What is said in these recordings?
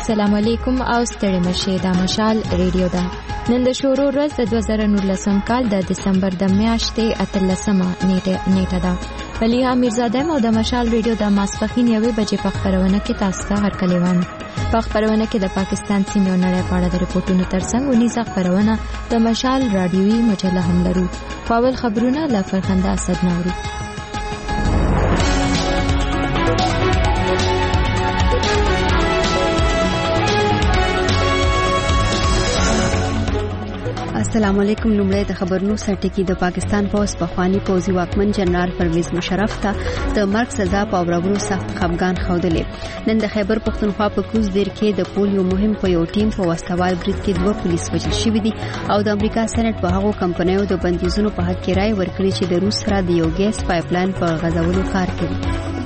السلام علیکم او ستړي مشه د مشال ریډیو دا نن د شورو ورځ د 2019 کال د دسمبر د میاشتې 13مه نیټه ده. ولیها میرزاده مو د مشال ریډیو د ماسپخین 1 بجې په خبرونه کې تاسو ته هرکلیوان په خبرونه کې د پاکستان سیمه نړۍ په اړه د رپورټونو ترڅنګ ونیزه خبرونه د مشال رادیوي مجله هم لرو. پاول خبرونه لا فرخنده اسد نوري. السلام علیکم. لومړی د خبرونو سرټکی د پاکستان پوز پخوانی پوزي واکمن جنرال پرویز مشرف ته د مرګ سزا په اورولو سخت خفګان ښودلې. نن د خیبر پختونخوا په کوز دیر کې د پولیو مهم په یو ټیم په وسوال برید کې 2 پولیس وژل شوي دي او د امریکا سېنات په هغو کمپنیو د بندیزونو په حق کې رائے ورکړي چې د روس سره د یو ګیس پایپلاین په غځولو کار کوي.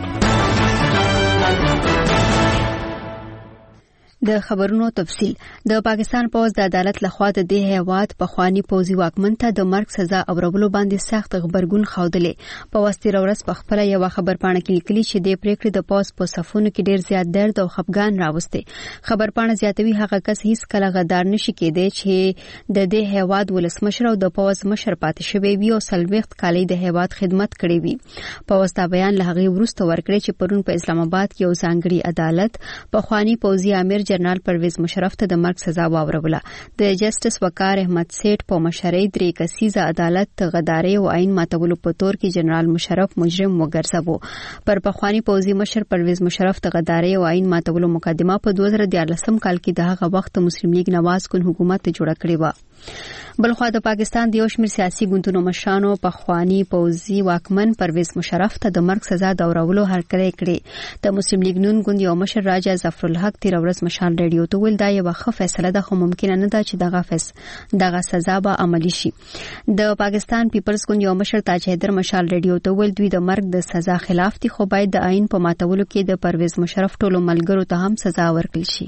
د خبرونو تفصیل. د پاکستان پوز د عدالت لخوا د دې هیواد په خواني پوزي واکمن ته د مرګ سزا اورولو باندې سخت خبرګون خوادلې. په وستیره ورځ په خپل یو خبرپاڼه کې لیکلي چې د پریکړې د پوز په صفونو کې ډیر زیات درد او خفګان راوسته. خبرپاڼه زیاتوي هغه کس هیڅ کله غدار نشي کېدی چې د دې هیواد ولسمشر او د پوز مشر پاتې شوی وي او سلويخت کالي د هیواد خدمت کړې وي. پوز دا بیان له هغه وروسته ورکړي چې پرون په اسلام آباد کې یو ځانګړي عدالت په خواني پوزي امیر جنرال پرویز مشرف ته د مرګ سزا واوروله. د جسټس وقار احمد سیټ په مشرۍ 3 کسیزه عدالت غداري او عین ماتولو په تور کې جنرال مشرف مجرم وګرځاوه. پر پخوانی پوزي مشر پرویز مشرف ته غداري او عین ماتولو مقدمه په 2014 کال کې دغه وخت مسلم لیگ نواز کون حکومت جوړ کړی و. بلخوا د پاکستان د یو شمېر سیاسي ګوندونو مشرانو پخوانی پوزي واکمن پرویز مشرف ته د مرګ سزا د اورولو هرکلی کړی. د مسلم لیگ نون ګوند یو مشر راجا ظفر الحق تیر ورځ مشال ریډیو ته ویل دا یو ښه فیصله ده خو ممکن نه ده چې دغه سزا به عملی شي. د پاکستان پیپلز ګوند یو مشر تاج حیدر مشال ریډیو ته ویل دوی د مرګ د سزا خلاف دي خو باید د آئین په ماتولو کې د پرویز مشرف ټولو ملګرو ته هم سزا ورکړل شي.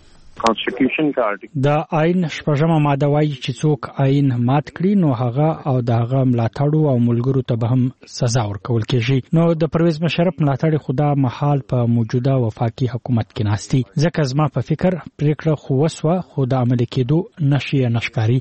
د آئین شپږمه ماده وايي چې څوک آئین مات کړي نو هغه او دغه ملاتړو او ملګرو ته به هم سزا ورکول کېږي. نو د پرویز مشرف ملاتړ خدا محال په موجوده وفاقي حکومت کې ناشتي ځکه زما په فکر پریکړه خو وسوه خو د عمل کېدو نشي نشکاری.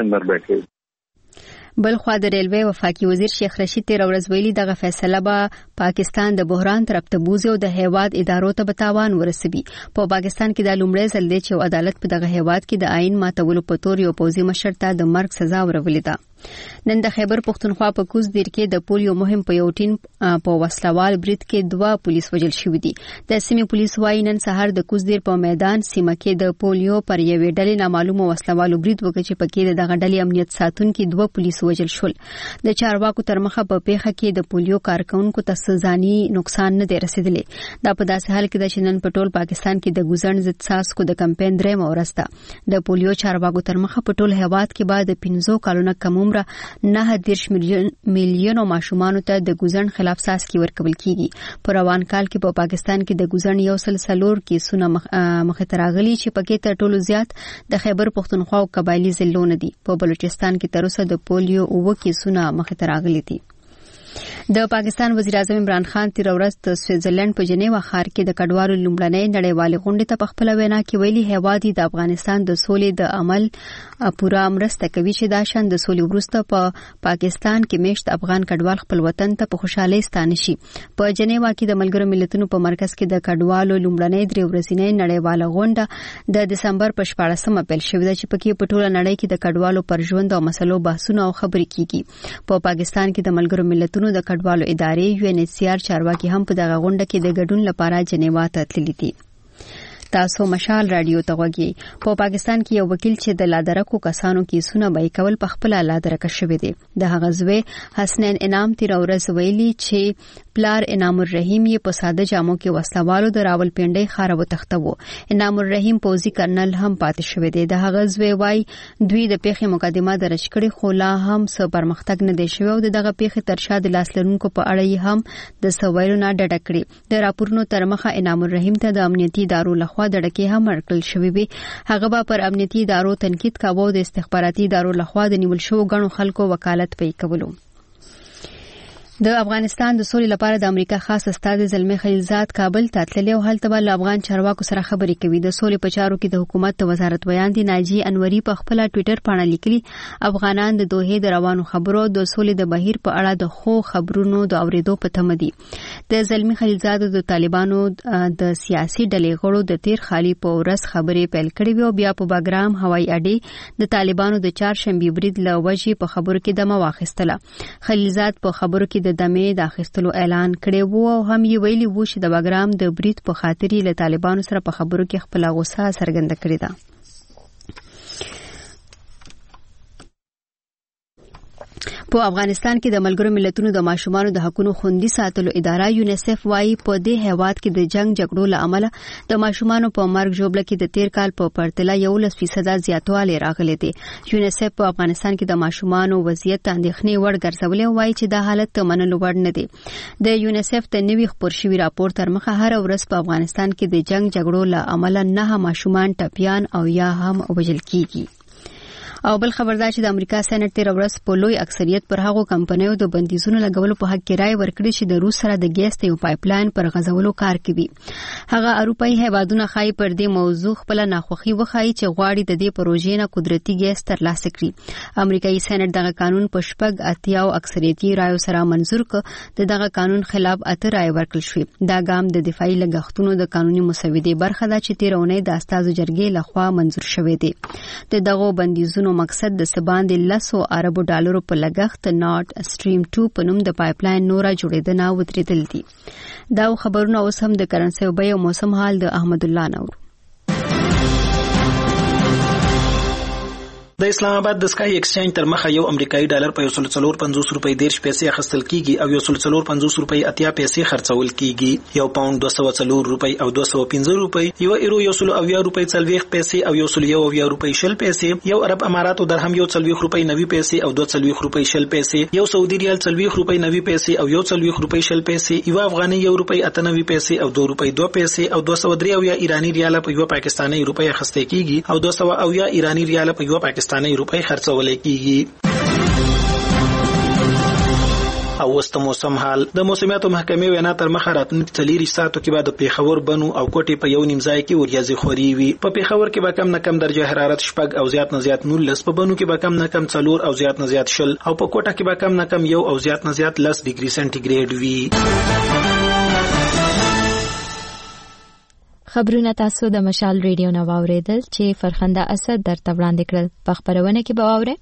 بلخوا د ریلوی وفاقي وزیر شیخ رشید تیر ورځ ویلي دغه فیصله به پاکستان د بحران طرف ته بوزي او د هیواد ادارو ته به تاوان ورسوي. په پاکستان کې د لومړی ځل دی چې عدالت په دغه هیواد کې د آئین ماتولو په تور یو پوزي مشر ته د مرګ سزا ورولې ده. نن د خیبر پختونخوا په کوز دیر کې د پولیو مهم په یو ټیم په وسلوال برید کې 2 پولیس وژل شوي دي. د سیمې پولیس وايي نن سهار د کوز دیر په میدان سیمه کې د پولیو پر یوې ډلې نامعلومه وسلوالو برید وکړ چې پکې دغه ډلې امنیت ساتونکو 2 پولیس وژل شول. د چارواکو تر مخه په پیښه کې د پولیو کارکونکو ته ځاني نقصان نه دی رسیدلی. دا په داسې حال کې چې نن په ټول پاکستان کې د ګوزن ضد ساسکو د کمپاین درې مورسته د پولیو چارواکو تر مخه په ټول هیواد کې بعد 15 کالونو کم عمر 9 میلیون ماشومان ته د ګوزن خلاف ساسکي ورکول کیږي. په روان کال کې په پاکستان کې د ګوزن یو سلسلور کې سونه مخه تراغلي چې پکې تر ټولو زیات د خیبر پختونخوا او قبایلی ضلعونه دي. په بلوچستان کې تر اوسه د پولیو او کیسونه مخه تراغلي دي. د پاکستان وزیر اعظم عمران خان تیر ورځ د سویټزرلند په جنیوا ښار کې د کډوالو لومړنۍ نړیوالې غونډې ته په خپل وینا کې ویلي هیواد د افغانستان د سولې د عمل پورا مرسته کوي چې دا شان د سولې وروسته په پاکستان کې میشت افغان کډوال خپل وطن ته په خوشحالۍ ستانه شي. په جنیوا کې د ملګرو ملتونو په مرکز کې د کډوالو لومړنۍ 3 ورځنۍ نړیواله غونډه د دسمبر په 14مه پیل شوې ده چې پکې په ټوله نړۍ کې د کډوالو پر ژوند او مسلو بحثونه او خبرې کیږي. په پاکستان کې د ملګرو ملتونو د کډوالو ادارې UNHCR چارواکي هم په دغه غونډه کې د ګډون لپاره جنیوا ته تللي دي. تاسو مشال رادیو ته غوږی. په پاکستان کې یو وکیل چې د لادرکو کسانو کیسونه به کول په خپل لادرکه شوی دی. د هغه زوی حسنین انعام تیر ورځ ویلي چې پلار انعام الرحیم یې په ساده جامو کې وسلوالو د راولپنډۍ ښار وتښتوه. انعام الرحیم پوزي کرنل هم پاتې شوی دی. د هغه زوی وايي دوی د پیښې مقدمه درج کړې خو لا هم څه پرمختګ نه دی شوی او دغه پیښې تر شا د لاسلرونکو په اړه یې هم د سوالونو نه ډډه کړې. د راپورونو تر مخه انعام الرحیم ته د امنیتي ادارو لخوا د ډکې هم ورکړل شوی وي. هغه به پر امنیتي ادارو تنقید کاوه د استخباراتي ادارو لخوا د نیول شوو غنو خلکو وکالت پې کولو. د افغانستان د سولې لپاره د امریکا خاص استاد زلمی خلیلزاد کابل ته تللی او هلته به افغان چارواکو سره خبرې کوي. د سولې په چارو کې د حکومت وزارت بیان دی ناجی انوري په خپل ټوئیټر باندې لیکلي افغانان د دوحې د روانو خبرو د سولې د بهیر په اړه د خو خبرونو د اوریدو په تمه دي. د زلمی خلیلزاد د طالبانو د سیاسي ډلې غړو د تیر خالي په ورځ خبرې پیل کړې او بیا په باګرام هوایي اډې د طالبانو د چهارشنبه برید له وجې په خبرو کې دمه واخیستله. خلیلزاد په خبرو کې د دمې د اخیستلو اعلان کړی وو او هم یې ویلي وو چې د باګرام د برید په خاطر له طالبانو سره په خبرو کې خپل غوسه څرګنده کړې ده. په افغانستان کې د ملګرو ملتونو د ماشومانو د حقوقو خوندي ساتلو اداره یونیسف وايي په دې هیواد کې د جنگ جګړو له امله د ماشومانو په مرګ ژوبله کې د تیر کال په پرتله 11% زیاتوالی راغلی دی. یونیسف په افغانستان کې د ماشومانو وضعیت اندېښنې وړ ګرځولې او وايي چې دا حالت منلو وړ نه دی. د یونیسف د نوي خپور شوي راپور تر مخه هر ورځ په افغانستان کې د جنگ جګړو له امله 9 ماشومان ټپيان او یا هم وژل کیږي. او بل خبردار چې د امریکا سېنات تیر ورځ په لوی اکثریت پر هغو کمپنیو د بندیزونو لګولو په حق کې رائے ورکړي چې د روس سره د ګیس یو پایپلاین پر غځولو کار کوي. هغه اروپאי هیوادونه خای پر دې موضوع خپل ناخوښي وخایي چې غواړي د دې پروژې نه قدرتي ګیس ترلاسه کړي. امریکایي سېنات دغه قانون په 80 اکثریتي رائے سره منزور کړ. دغه قانون خلاف 8 رائے ورکړل شوې. دا ګام د دفاعي لګښتونو د قانوني مسودې برخه ده چې تیر اونۍ د استازو جرګې لخوا منزور شوې ده. دغه بندیزونو مقصد د سباندې $100 ارب په لګښت نارت سټریم 2 په نوم د پایپلاین نورا جوړېدنه ودرېدل دي. دا خبرونه اوس هم د کرنسي او بیو موسم حال د احمد الله نور. د اسلام آباد د سکای ایکسچینج تر مخه یو امریکایي ډالر په 140 روپۍ 10 پیسې اخیستل کیږي او 140 روپۍ 80 پیسې خرڅول کیږي. یو پاوند 204 روپۍ او 215 روپۍ، یو ایرو 120 روپۍ 40 پیسې او 110 روپۍ 10 پیسې، یو عرب اماراتو درهم 140 روپۍ 90 پیسې او 240 روپۍ 10 پیسې، یو سعودي ریال 40 روپۍ 90 پیسې او 140 روپۍ 10 پیسې، یو افغاني 1 روپۍ 98 پیسې او 2 روپۍ 2 پیسې او 203 ایرانی ریال په یو پاکستاني روپۍ اخیستل کیږي او 200 ایرانی ریال په یو پاکستاني روپۍ خرڅول کیږي. او وست موسم حال د موسمیاتو محکمې وینا تر مخه راتلونکي 4 ساعتو کې بعد پیښور بنو او کوټي په یو نیم ځای کې وریځي خوري وي. په پیښور کې به کم نه کم درجه حرارت 4 او زیات نه زیات 19، په بنو کې به کم نه کم 4 او زیات نه زیات 0 او په کوټه کې به کم نه کم 1 او زیات نه زیات 10 ډیګري سنټیګریډ وي. خبرونه تاسو د مشال ریډیو نو واوریدل چې فرخنده اسد درته وړاندې کړل. په خبرونه کې به واورئ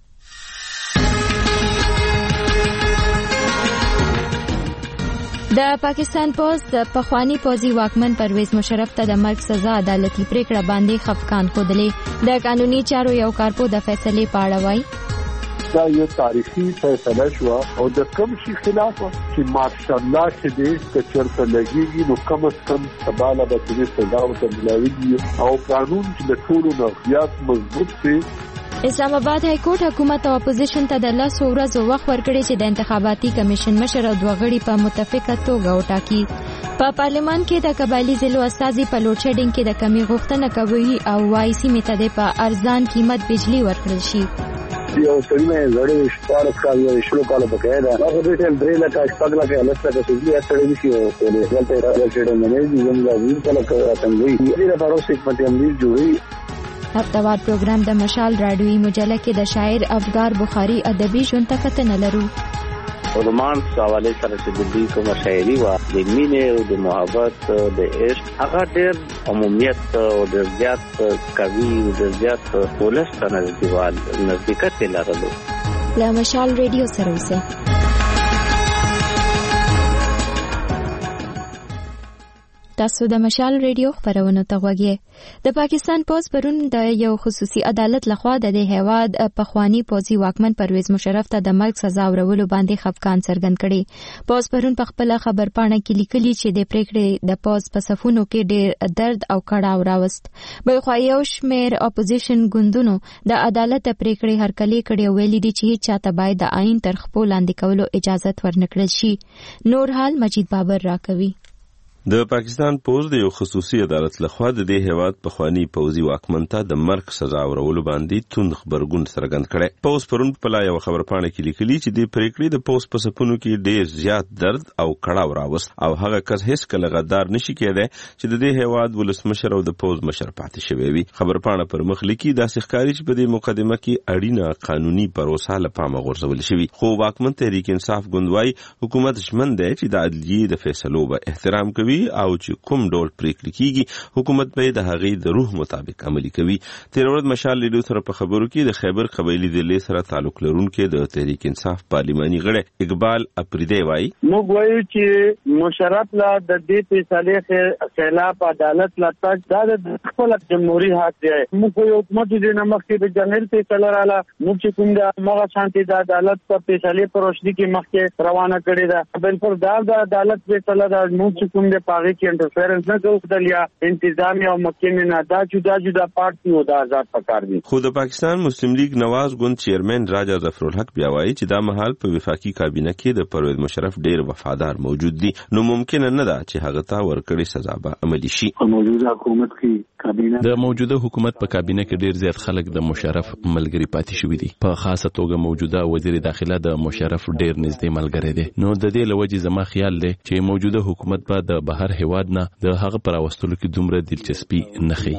د پاکستان پوز د پخوانی پوزي واکمن پرویز مشرف ته د مرګ سزا عدالتي پریکړه باندې خفقان خوده. د قانوني چارو یو کارپو د فیصله پاړه وای دا یو تاریخي فیصله شو او د کوم شي خلاف چې ماشاءالله چې دې چرته لګيږي نو کم از کم سباله به دې سزا ورکړي او قانون چې د ټولو نظریات مضبوط شي. اسلام آباد های کورټ حکومت او اپوزیشن ته د 10 ورځو وخت ورکړي چې د انتخاباتي کمیشن مشر او دوه غړي په متفقه توګه وټاکي. په پارلمان کې د قبایلی ضلعو استازي په لوډ شیډینګ کې د کمی غوښتنه کوي او وايي سیمه ته په ارزان قیمت بجلی ورکړل شي. یو سړی زړې شپږ کال یو شلو کال بقاعده هغه د ټول درې لکه شپږ لکه لسته کې سړي سړي شي او په دې ځل ته نه دی زموږ د کله کوي دې لپاره اوس په تمویل جوړي. هفتوار پروګرام د مشال رادیوي مجله کې د شاعر افګار بخاری ادبي ژوند ته کتنه لرو. رومانس حواله سره چې د دې کوم شاعري وا د مینې او د محبت د عشق هغه ډېر عمومیت او د زیات قوي او د زیات ولستانه دیوال نزدېکت لرلو. له مشال رادیو سره اوسه. تاسو د مشال رادیو خبرونه ته غوږی. د پاکستان پوز پرون د یو خصوصي عدالت لخوا د هیواد پخوانی پوزي واکمن پرویز مشرف ته د مرګ سزا ورولو باندې خفقان څرګند کړي. پوز پرون په خپل خبر پاڼه کې لیکلي چې د پریکړې د پوز په صفونو کې ډېر درد او کړاو راوست. بل خو یو شمېر اپوزیشن ګوندونو د عدالت پریکړې هرکلي کړي ویلي دي چې چاته باید د آئین تر خپل لاندې کولو اجازه ورنکړل شي. نور حال مجید بابر راکوي. د پاکستان پوز د یو خصوصي عدالت لخوا د دې هیواد پخوانی پوزي واکمن ته د مرګ سزا ورولو باندې توند خبرګون څرګند کړي. پوز پرون په لا یو خبرپاڼه کې لیکلي چې د پریکړې د پوز په سپونو کې ډېر زیات درد او کړاو راوست او هغه کس هیڅ کله غدار نشي کېدای چې د دې هیواد ولسمشر او د پوز مشر پاتې شوی وي. خبرپاڼه پر مخ لیکي داسې ښکاري چې په دې مقدمه کې اړینه قانوني پروسه له پامه غورځول شوی، خو واکمن تحریک انصاف ګوند حکومت ژمن دی چې د عدلیې د فیصلو به احترام کوي او چې کوم ډول پریکړې کیږي حکومت به د هغې د روح مطابق عملي کوي. تیر ورځ مشال ریډیو سره په خبرو کې د خیبر قبایلی ضلع سره تعلق لرونکي د تحریک انصاف پارلماني غړی اقبال اپریدی وایي موږ وایو چې مشرف لا د دې فیصلې خلاف عدالت لا تاسو د خپل جمهوریت حق دی. موږ یو حکومت د نمک کې د جنرال فیصله رااله موږ چې کوم د مغه شانتي د عدالت په فیصلې پر روشنی کې مخکې روانه کړې ده. بلکې د عدالت فیصله د موږ کوم د پاغي کې انټرفیرنس نه کوي یا انتظامی او مکمن ادا جدا پارټي او د آزاد پکار دي. خو د پاکستان مسلم لیگ نواز ګوند چیرمن راجا ظفرالحق بیا وایي چې دا مهال په وفاقي کابینه کې د پرویز مشرف ډیر وفادار موجود دي، نو ممکن نه ده چې هغه ته ورکړي سزا به عملي شي. موجوده حکومت کې کابینه د موجوده حکومت په کابینه کې ډیر زیات خلک د مشرف ملګری پاتې شوی دي، په خاصه توګه موجوده وزیر داخله د مشرف ډیر نږدې ملګری دی. نو د دې لوجې زما خیال دی چې موجوده حکومت به د بهر هیواد نه د هغه پر واستلو کې دومره دلچسپي نه خي.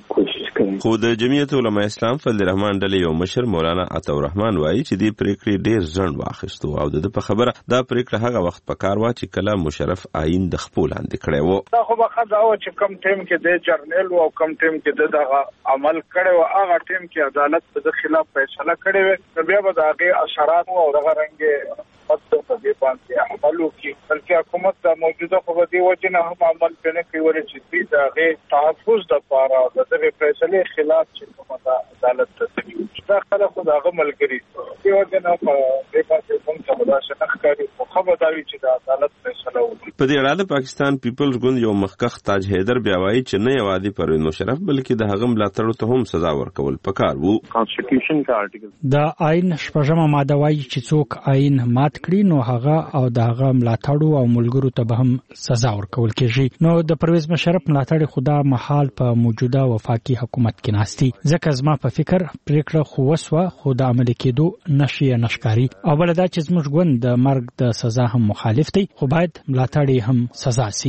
خو د جمعیت علماء اسلام فضل الرحمن ډلې یو مشر مولانا عطا الرحمن وایي چې دې پریکړې ډېر ځنډ واخیستو او د په خبره دا پریکړه هغه وخت پکار وا چې کله مشرف آئین د خپل لاندې کړی وو. دا خو به خدای او چې کم ټیم کې د جرنل او کم ټیم کې دغه عمل کړي او هغه ټیم کې عدالت د خلاف فیصله کړي وي، بیا به هغه اشارات او دغه رنګ مطلب په دې باندې عملو کې بلکې حکومت د موجوده خو د وجه نه هم عمل کنه کوي ولې چې دغه تحفظ د پاره د دغه فیصله خلاف چې کومه عدالت ته دا خلک دغه ملګری دی وجه نه په دې باندې کوم څه مداشه نخکاری خو به دا وی چې د عدالت فیصله وکړي. په دې اړه د پاکستان پیپلز ګوند یو مخکخ تاج حیدر بیا وایي چې نه یوازې پرویز مشرف بلکې د هغه ملاتړو ته هم سزا ورکول پکار وو. کانسټیټیوشن کا آرټیکل د آئین شپږمه ماده وایي چې څوک آئین مات کړي نو هغه او د هغه ملاتړو او ملګرو ته به هم سزا ورکول کېږي. نو د پرویز مشرف ملاتړ خدا محال په موجوده وفاقي حکومت کې ناشتي، ځکه زما په فکر پریکړه خو وسوه خو د عمل کېدو نشي نشکاري او بل دا چې زموږ ګوند د مرګ د سزا هم مخالف دی، خو باید ملاتړ هم سزا سي.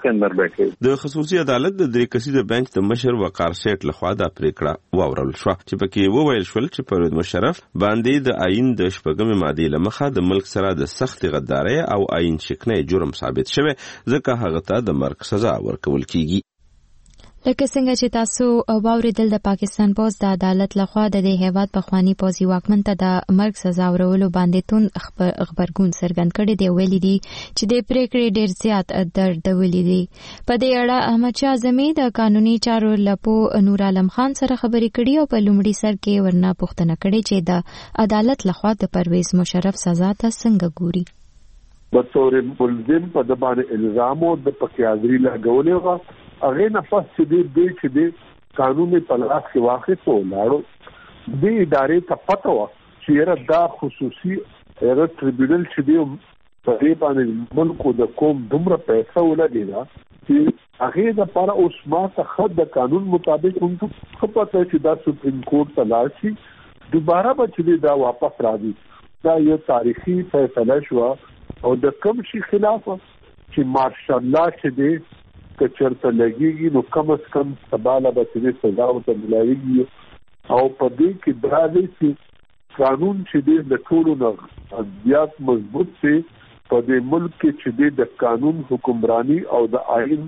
د خصوصي عدالت د درې کسیزه بنچ د مشر وقار سیټ لخوا د پریکړه واورل شو چې پکې وویل شول چې پرویز مشرف باندې د آئین د شپږمې ماده لمخه د ملک سره د سخت غداري او آئین شکنه جرم ثابت شوه، ځکه هغه ته د مرګ سزا ورکول کیږي. لکه څنګه چې تاسو واوریدل د پاکستان پوز د عدالت لخوا د دې هیواد پخوانی پوزي واکمن ته د مرګ سزا ورولو باندې تون خبرګون څرګند کړي دی، ویلي دي چې د پریکړې ډیر زیات دردولې دي. په دې اړه احمد شاه اعظمي د قانوني چارو لپو نور عالم خان سره خبرې کړي او په لومړي سر کې ورنه پوښتنه کړي چې د عدالت لخوا د پرویز مشرف سزا ته څنګه ګوري. بطور ملزم په د باندې الزام او د پکیازري لګولې و هغه نه پس چې د قانوني پلاس کې واقع ته لاړو د ادارې ته پته و چې دا خصوصي ټریبیونل چې دی په دې باندې ملکو د کوم دومره پیسې ولګیدا چې هغه د لپاره اوس ما ته خد د قانون مطابق هم پته چې دا سپریم کورټ ته لاړ شي دوباره به چې دا واپس راځي. دا یو تاریخي فیصله شو او د کوم شي خلاف چې ماشاءالله چې دی که چرته لګيږي نو کم از کم سباله به چې سزا ورته ملایږي او په دې کې دا دی چې قانون چې دی د ټولو نه زیات مضبوط شي په دې ملک کې چې د قانون حکمرانی او د آئین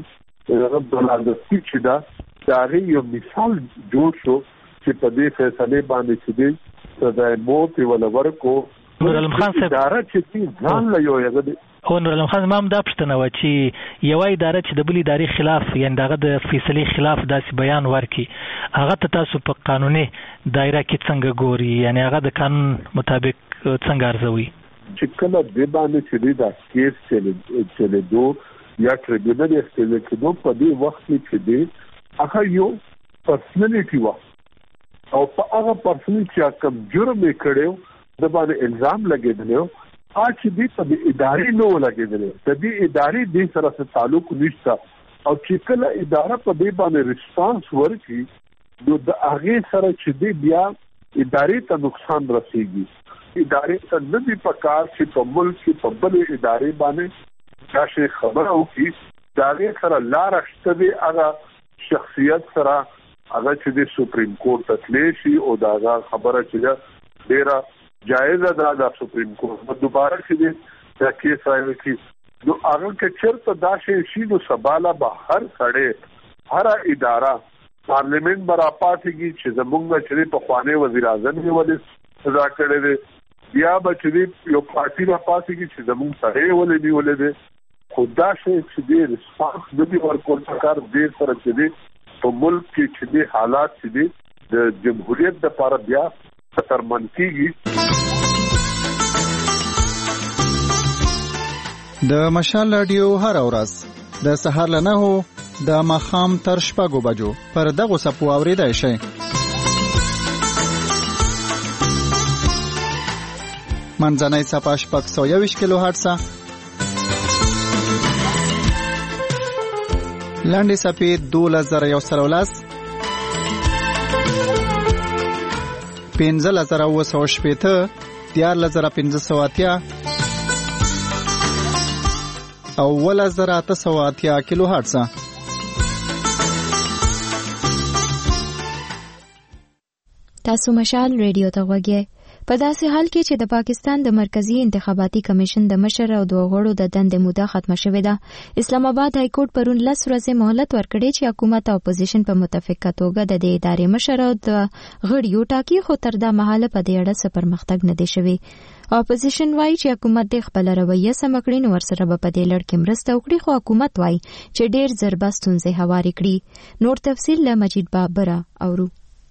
دلالتي چې دا یو مثال جوړ شو چې په دې فیصله باندې چې دی سزا موت ولا ورکو نور علم خان صاحب اداره چې ځان له یو یغه هو نور علم خان مام دا پښتنه و چې یو اداره چې د بل ادارې خلاف یعنی دغه د فیصله خلاف داسې بیان ورکي هغه ته تاسو په قانوني دایره کې څنګه ګوري، یعنی هغه د قانون مطابق څنګه ارزوي چې کله د باندې چې دا کیس چې دو یا ټریبیونل استل کې نو په دې وخت کې دی هغه یو پرسنالټي و او په هغه پرسنالټي چې کوم جرم کړو د باندې الزام لګیدل چې دې په ادارې نو لګېدل د دې ادارې دې سره څه تعلق نشته او چې کله اداره په دې باندې ریسپانس ورکړي نو د هغه سره چې دې بیا ادارې ته نقصان رسیږي. ادارې ته نه دي پکار چې په ملک کې په بل ادارې باندې دا شی خبره وکړي دا هغه سره لار شته دی هغه شخصیت سره هغه چې د سپریم کورټ ته تللی شي او دا خبره چې ډیره جایزه ده د سپریم کورټ دوباره چې دا کیس راوړي نو هغه کې چیرته دا شی نو سباله به هر سړی هر اداره پارلیمنت برا پاتېږي چې زمونږ چې په خوانې وزیر اعظم یې ولې سزا کړې ده بیا به چې یو پارټي را پاتېږي چې زمونږ سړی ولې نیولې ده خدا شي چې دې ریسپانس نه دی ورکول پکار ډېر سره چې دی په ملک کې چې دې حالات چې دي د جمهوریت د لپاره بیا خطرمن کیږي. د مشال رادیو هر ورځ د سهار له 9 د ماښام تر 6 بجو پر دغه سپو اوریدای شي. منځنۍ صفحه 621 کیلو هرتز، لاندې صفحه 2113 15980 14580 او 1880 کیلو هرتز. تاسو مشال ریډیو ته غوږی. په داسې حال کې چې د پاکستان د مرکزی انتخاباتي کمیشن د مشر او دوه غړو د دندې موده ختمه شوې ده، اسلام آباد های کورټ پرون 10 ورځې مهلت ورکړی چې حکومت او اپوزیشن په متفقه توګه د دې ادارې مشر او د غړیو ټاکي، خو تر دا مهاله په دې اړه څه پرمختګ نه دی شوی. اپوزیشن وایي چې حکومت د خپل رویه سم کړی نو ورسره به په دې لړ کې مرسته وکړي، خو حکومت وایي چې ډېر زر ستونزې هوارې کړي. نور تفصیل له مجید بابره اورو.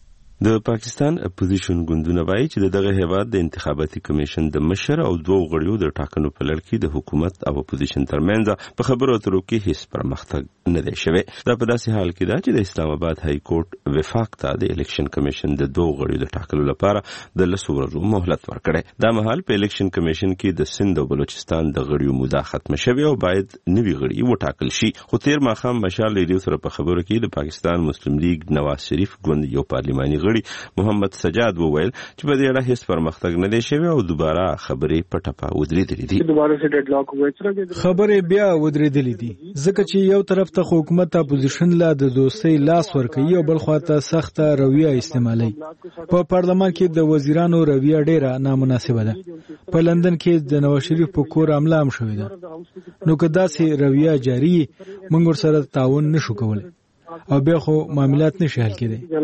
د پاکستان اپوزیشن ګوندونه وایي چې دغه هیواد د انتخاباتي کمیشن د مشر او دوه غړیو د ټاکنو په لړ کې د حکومت او اپوزیشن ترمنځ په خبرو اترو کې هیڅ پرمختګ نه دی شوی. دا په داسې حال کې ده چې د اسلام آباد های کورټ وفاق ته د الیکشن کمیشن د دوه غړیو د ټاکلو لپاره د 10 ورځو مهلت ورکړی. دا مهال په الیکشن کمیشن کې د سند او بلوچستان د غړیو موده ختمه شوې او باید نوي غړي وټاکل شي. خو تیر ماښام مشال ریډیو سره په خبرو کې د پاکستان مسلم لیگ نواز شریف ګوند یو پارلماني محمد سجاد وویل چې په دې اړه هیڅ پرمختګ نه دی شوی او دوباره خبرې په ټپه ودرېدلې دي. دوباره سره ډیډلاک وایي خبرې بیا ودرېدلې دي ځکه چې یو طرف ته حکومت اپوزیشن لا د دوستۍ لاس ورکوي او بل خواته سخته رویه استعمالوي. په پارلمان کې د وزیرانو رویه ډیره نامناسبه ده. په لندن کې د نواز شریف په کور حمله هم شوې ده. نو که داسې رویه جاری موږ ورسره تعاون نشو کولای او بیا خو معاملات نشي حل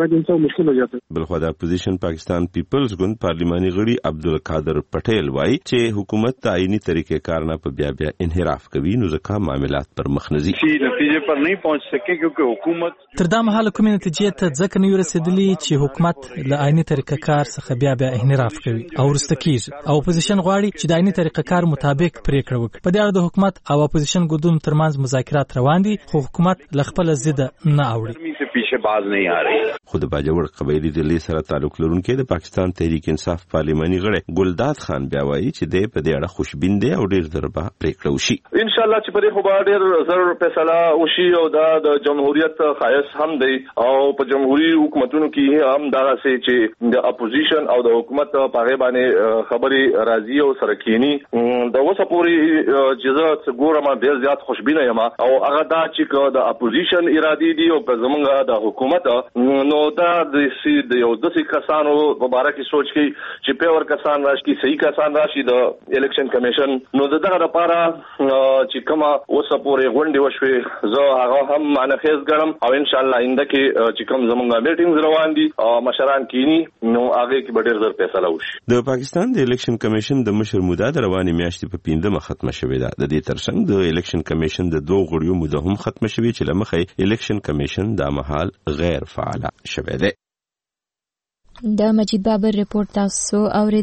کېدای. بلخو د اپوزیشن پاکستان پیپلز ګوند پارلیماني غړي عبدالقادر پټیل وایي چې حکومت د آئینی طریقې کار نه په بیا انحراف کوي نو ځکه معاملات پر مخ نه ځي. نتیجې پر نه پہنچ سکے کیونکه حکومت تر دا مهاله کومې نتیجې ته ځکه نه رسیدلی چې حکومت له آئینی طریقې کار څخه بیا انحراف کوي او ورسته کیږي او اپوزیشن غواړي چې د آئینی طریقې کار مطابق پریکړه وکړي. په دې اړه د حکومت او اپوزیشن ګوندونو ترمنځ مذاکرات روان دي خو حکومت له خپل ضد نه اوړي. خو د باجوړ قبایلی ډلې سره تعلق لرونکي د پاکستان تحریک انصاف پارلماني غړي ګلداد خان بیا وایي چې د په دې اړه خوشبین دي او ډیر ضربه پریکړه وشي. ان شاء الله چې په دې خو به ډیر زر فیصله وشي او د جمهوریت خاص هم دی او په جمهوریت حکومتونو کې هم دا څه چې د اپوزیشن او د حکومت په هغه باندې خبري راځي او سره کینی د وسه پوری جزات ګورما ډیر زیات خوشبینه یم او هغه دا چې د اپوزیشن ارادي دي او زمونږ د حکومت نو دا د یو داسې کسانو مبارکي سوچ کی چې پیور کسان راشي صحیح کسان راشي د الیکشن کمیشن نو دغه لپاره چې کومه اوسه پورې غونډه وشوي زه هغه هم معنیخیز ګڼم او ان شاء الله آینده کې چې کوم زمونږ میټینګز روان دي او مشران کینی نو هغه کې به ډېر زر فیصله وشي. د پاکستان د الیکشن کمیشن د مشر موده د روانې میاشتې په 15 ختمه شوې ده. د دې ترڅنګ د الیکشن کمیشن د دوه غړیو موده هم ختمه شوې چې لمخې الیکشن کمیشن د محال غیر فعال شوه ده. د مجید بابر رپورت تاسو اوریدو.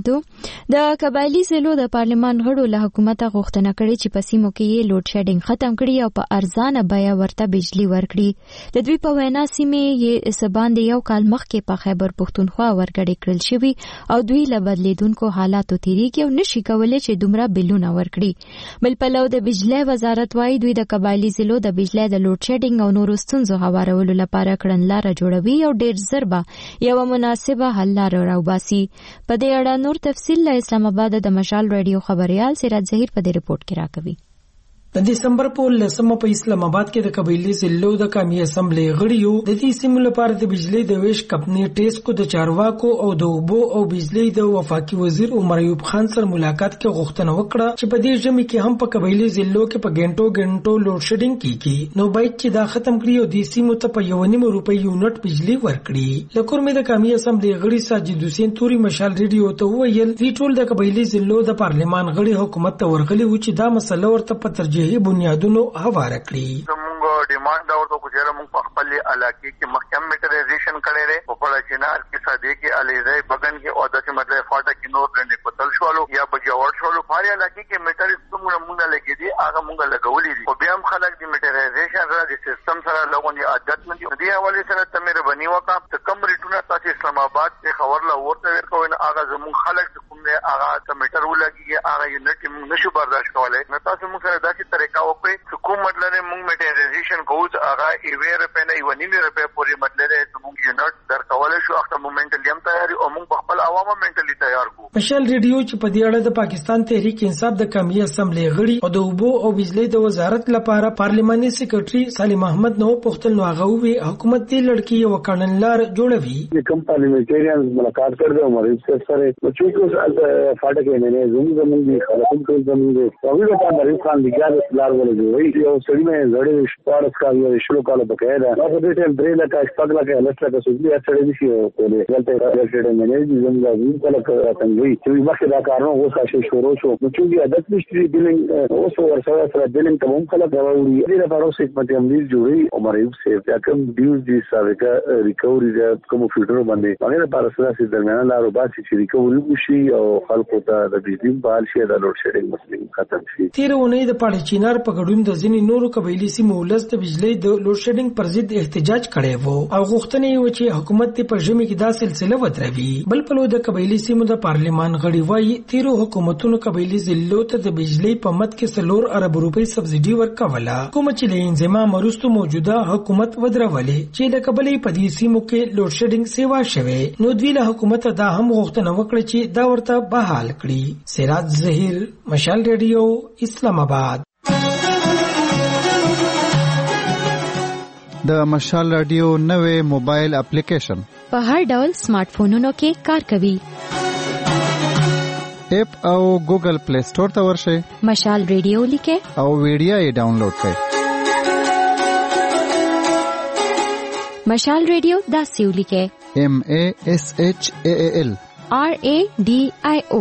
د قبایلی ضلعو د پارلمان غړو له حکومته غوښتنه کړې چې په سیمو کې یې لوډ شیډینګ ختم کړي او په ارزانه بیه ورته بجلی ورکړي. د دوی په وینا سیمې یې سباندې یو کال مخکې په خیبر پښتونخوا ورګړې کړل شوي او دوی له بدلیدونکو حالاتو تیریږي او نشي کولی چې دومره بلونه ورکړي. بل پلو د بجلی وزارت وايي دوی د قبایلی ضلعو د بجلی د لوډ شیډینګ او نورو ستونزو هوارولو لپاره کړنلاره جوړوي او ډېر ژر به یوه مناسبه حل لاره راوباسي. په دې اړه نور تفصیل له اسلام آباد د مشال رادیو خبريال سراج ظهیر په دې رپورت کې راکوي. د دسمبر په 10مه په اسلام آباد کې د قبایلی ضلعو د قومي اسمبلی غړیو د دې سیمو لپاره د بجلی د ویش کمپنۍ ټیسکو د چارواکو او د اوبو او بجلی د وفاقي وزیر عمر ایوب خان سره ملاقات کې غوښتنه وکړه چې په دې ژمي کې هم په قبایلی ضلعو کې په ګڼټو لوډ شیډینګ کیږي نو باید چې دا ختم کړي او د سیمو ته په 1.5 روپۍ یونټ بجلی ورکړي. لکه مې د قومي اسمبلی غړي ساجد حسین توري مشال ریډیو ته وویل دوی ټول د قبایلی ضلعو د پارلمان غړي حکومت ته ورغلي و چې دا مسله ورته په ترجیحي بنیادونو هواره کړي. موږ ډیماند دا ورته کوجره موږ په خپل علاقې کې محکم میټرایزیشن کړی دی په پړه چینار کې ساده کې الیزای بغن کې او داسې مطلب فاټا کې نور لنډ کوتل شوالو یا بجاور شوالو په علاقې کې میټر څومره لګې دي هغه موږ لګولې دي او بیا هم خلک د میټرایزیشن سره د سیستم سره لغونی عادت نه دي. دې حواله سره تمه ربني وکړه ته کم ریټونه تاسو اسلام آباد ته خبر لا ورته ورکوي نه هغه زموږ خلک کوم نه هغه ته میټر ولګي هغه یونټ موږ نشو برداشت کولای نه تاسو موږ سره داسې طریقه وکړي کوم مطلب موږ میټرایزیشن کوو هغه 1 روپے نه 1.5 روپے پورې مطلب موږ یونټ درکول شو اخته مومنټلی هم تیار او موږ په خپل عوامو منټلی تیار کو. مشال ریډیو چې په دې اړه د پاکستان تحریک انصاف د قومي اسمبلی غړي او د اوبو او بجلی د وزارت لپاره پارلماني سیکریټري سالم احمد نو پختل نو هغه وی حکومت دې لړکی یو قانونلار جوړوي. کوم پارلیمنټریان ملاقات کړو مریض سره چې کوم فاټه کې نه زموږ خلکو ټول زموږ او وی په مریض خان لګیا لار ولې یو سړی مې زړې شپارس کا یو شلو کال بقاعده هغه دې ټیم درې لکه شپږ لکه لسته کا سوزي اڅړې دي چې کوله دلته راځي مې زموږ وی کله څنګه چې مخکې دا کارونه وسه شروع شو نو چې عادت نشي بلنګ اوس ورسره سره بلنګ ته هم خلک راوړي دې لپاره اوس حکمت عملی جوړي عمر ایوب صاحب یا کوم ډیوز دي سابقه ریکوري د کوم فیلټر باندې هغه لپاره سره درمیان لارو باسي چې ریکوري وشي او خلکو ته د بجلی بحال شي د لوډ شیډینګ مسلې ختم شي. تیرونه د پاړې چینار په ګډون د ځینې نورو قبایلی سیمو ولس د بجلی د لوډ شیډینګ پر ضد احتجاج کړی وو او غوښتنه یې و چې حکومت په ژمي کې دا سلسله وتروي. بل پلو د قبایلی سیمو د پارلمان غړي وايي تیرو حکومتونو قبایلی ضلعو ته د بجلی په مد کې 4 ارب روپۍ سبسيډي ورکوله کوم چې له انضمام وروسته موجوده حکومت ودرولې چې د قبایلی په دې سیمو کې لوډ شیډینګ سیوا شوه نو دوی له حکومت دا هم غوښتنه وکړه چې دا ورته بحال کړي. سراج ظهیر مشال ریډیو اسلام آباد. د مشال رادیو نوې موبایل اپلیکیشن په هر ډول سمارټ فونونو کې کار کوي. اپ او ګوګل پلی سٹور ته ورشئ مشال ریډیو لیکه او ویډیو یې ډاونلوډ کړئ. مشال ریډیو داسې ولیکه MASHAAL RADIO.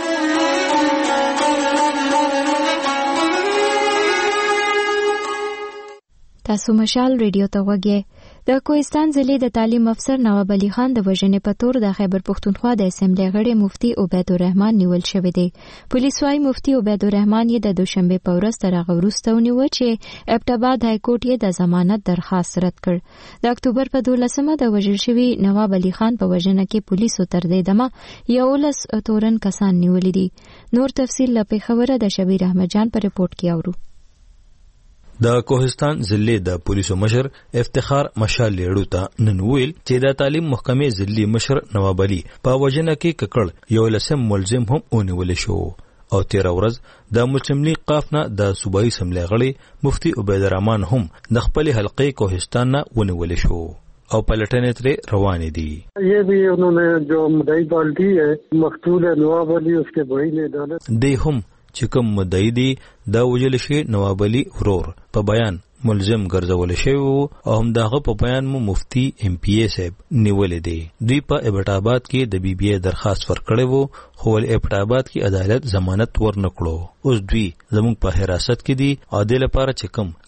تاسو مشال ریډیو ته وګورئ. د کوهستان ضلع د تعلیم افسر نواب علي خان د وژنې په تور د خیبر پښتونخوا د اسمبلی غړي مفتي عبید الرحمن نیول شوی دی. پولیس وايي مفتي عبید الرحمن یې د دوشنبه په ورځ تر هغه وروسته ونیو چې ابټاباد های کورټ یې د ضمانت درخواست رد کړ. د اکتوبر په 12مه د وژل شوی نواب علي خان په وژنه کې پولیسو تر دې دمه 11 تورن کسان نیولې دي. نور تفصیل له پیښوره د شبیر احمد جان په رپورت کې اورو. د کوهستان ضلع د پولیسو مشر افتخار مشال لیړو ته نن ویل چې د تعلیم محکمې ضلعي مشر نواب علي په وژنه کې ککړ یو لسم ملزم هم ونیول شو او 13 ورځ د مسلم لیگ قافنه د صوبایي اسمبلی غړي مفتي عبید الرحمن هم د خپل حلقې کوهستان نه ونیول شو او پلټنې ترې روانې دي. یہ بھی انہوں نے جو مدعی پارٹی ہے مقتول نواب علي اس کے بھائی نے عدالت دی هم چې کوم مدعی دی د وجل شي نواب علي ورور په بیان ملزم ګرځول شوی او هم دغه په بیان مو مفتی MPA صاحب نیولې دی. دوی په ابټاباد کې د BBA درخواست ورکړی وو خو ول ابټاباد کې عدالت ضمانت ورنکړو. اوس دوی زموږ په حراست کې دي او د لپاره چې کوم ګډ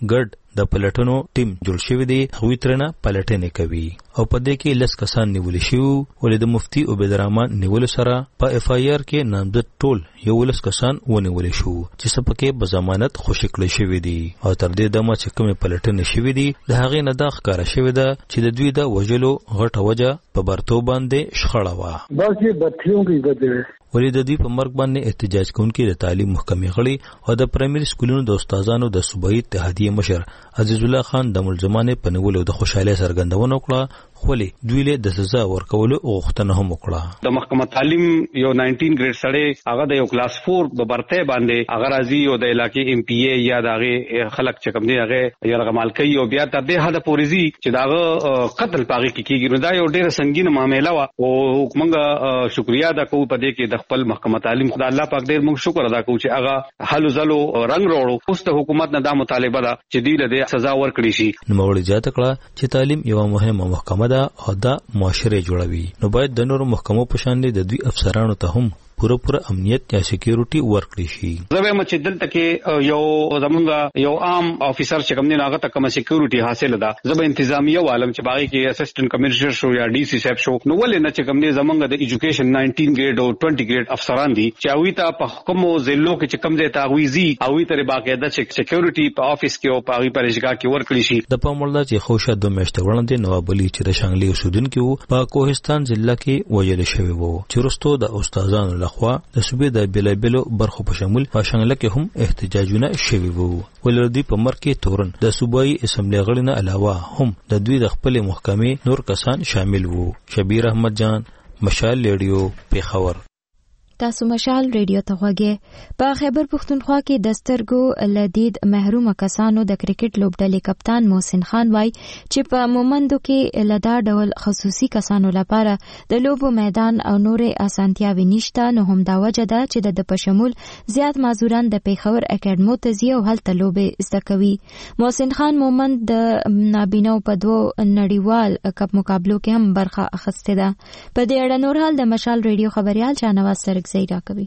د پلټنو ټیم جوړ شوی دی، هغوی ترنه پلټنې کوي او په دې کې 10 کسان نیول شوي، ولې د مفتي عبید الرحمن نیول سره په اف آی آر کې نامزد ټول 11 کسان ونیول شو چې سپکه بضمانت خوشی کړی شوی دی او تر دې دمه چې کومه پلټنې شوی دی د هغې نه دا ښکاره شوی ده چې د دوی د وژلو غټه وجه په برتو باندې شخړه وه. بس یہ بچیوں کی وجہ ہے. ولې د دوی په مرګ باندې احتجاج کوونکي د تعلیم محکمې غړي او د پرایمري سکولونو د استادانو د صوبایي اتحادیې مشر عزیز الله خان د ملزمانو په نیولو د خوشحالۍ څرګندونه وکړه، خو دوی له د سزا ورکولو غوښتنه هم وکړه. د محکمه تعلیم یو 19 ګریډ سړی هغه د یو کلاس 4 په برته باندې هغه راځي او د علاقې ام پی ای یا دغه خلک چې کوم دی هغه یرغمال کوي او بیا تر دې حد پورې چې دغه قتل پاږي کیږي. نو دا یو ډېر سنگین معاملې و او موږ شکریا ادا کوو په دې کې د خپل محکمه تعلیم خدای الله پاک ډېر موږ شکر ادا کوو چې هغه حل زلو رنگ وروړو. اوس د حکومت نه دا مطالبه ده چې دوی له سزا ورکړي شي. نو مولوی جاته کړه چې تعلیم یو مهمه محکمه ده او دا معاشره جوړوي، نو باید د نورو محکمو په شان د دوی افسرانو ته هم پوره امنیت یا سکیورټي ورکړي شي. زه به چې دلته کې یو زمونږ یو عام افیسر چې کوم دی هغه ته کوم سکیورټي حاصل ده، زه به انتظامیه عالم چې باغی کې اسسټنټ کمشنر شو یا ډي سي صاحب شو، نو ولې نه چې کوم دی زمونږ د ایجوکیشن 19 ګریډ او 20 ګریډ افسران دي چې اوی ته په کومو ضلعو کې چې کوم دی تاویزي اوی تر باقاعده سکیورټي په افیس کې او په پرېشګه کې ورکړي شي. د پامولدا چې خوشا د میاشتې وړاندې نواب علي چې د شانګلي اوسیدونکو په کوهستان ضلع کې وژل شوی وو، چې وروسته د استادانو لخوا د صوبې د بیلابیلو برخو په شمول په شانګله کې هم احتجاجونه شوي وو. ولردي په مرګ کې تورن د صوبایي اسمبلی غړي نه علاوه هم د دوی د خپل محکمې نور کسان شامل وو. شبیر احمد جان، مشال ریډیو، پیښور. تاسو مشال ریډیو ته غوږی. په خیبر پښتونخوا کې د سترګو لدید محروم کسانو د کرکټ لوبډلې کپتان محسن خان وای چې په مومندو کې لدا ډول خصوصي کسانو لپاره د لوبو میدان او نورې اسانتیاوې نشته، نو هم دا وجه ده چې د پشمول زیات معذوران د پیښور اکیډمو ته ځي او هلته لوبې زده کوي. محسن خان مومند د نابینو په 2 نړیوال کپ مقابلو کې هم برخه اخیسته ده. په دې اړه نور حال د مشال ریډیو خبريال شاهنواز سرک زیرا کوي.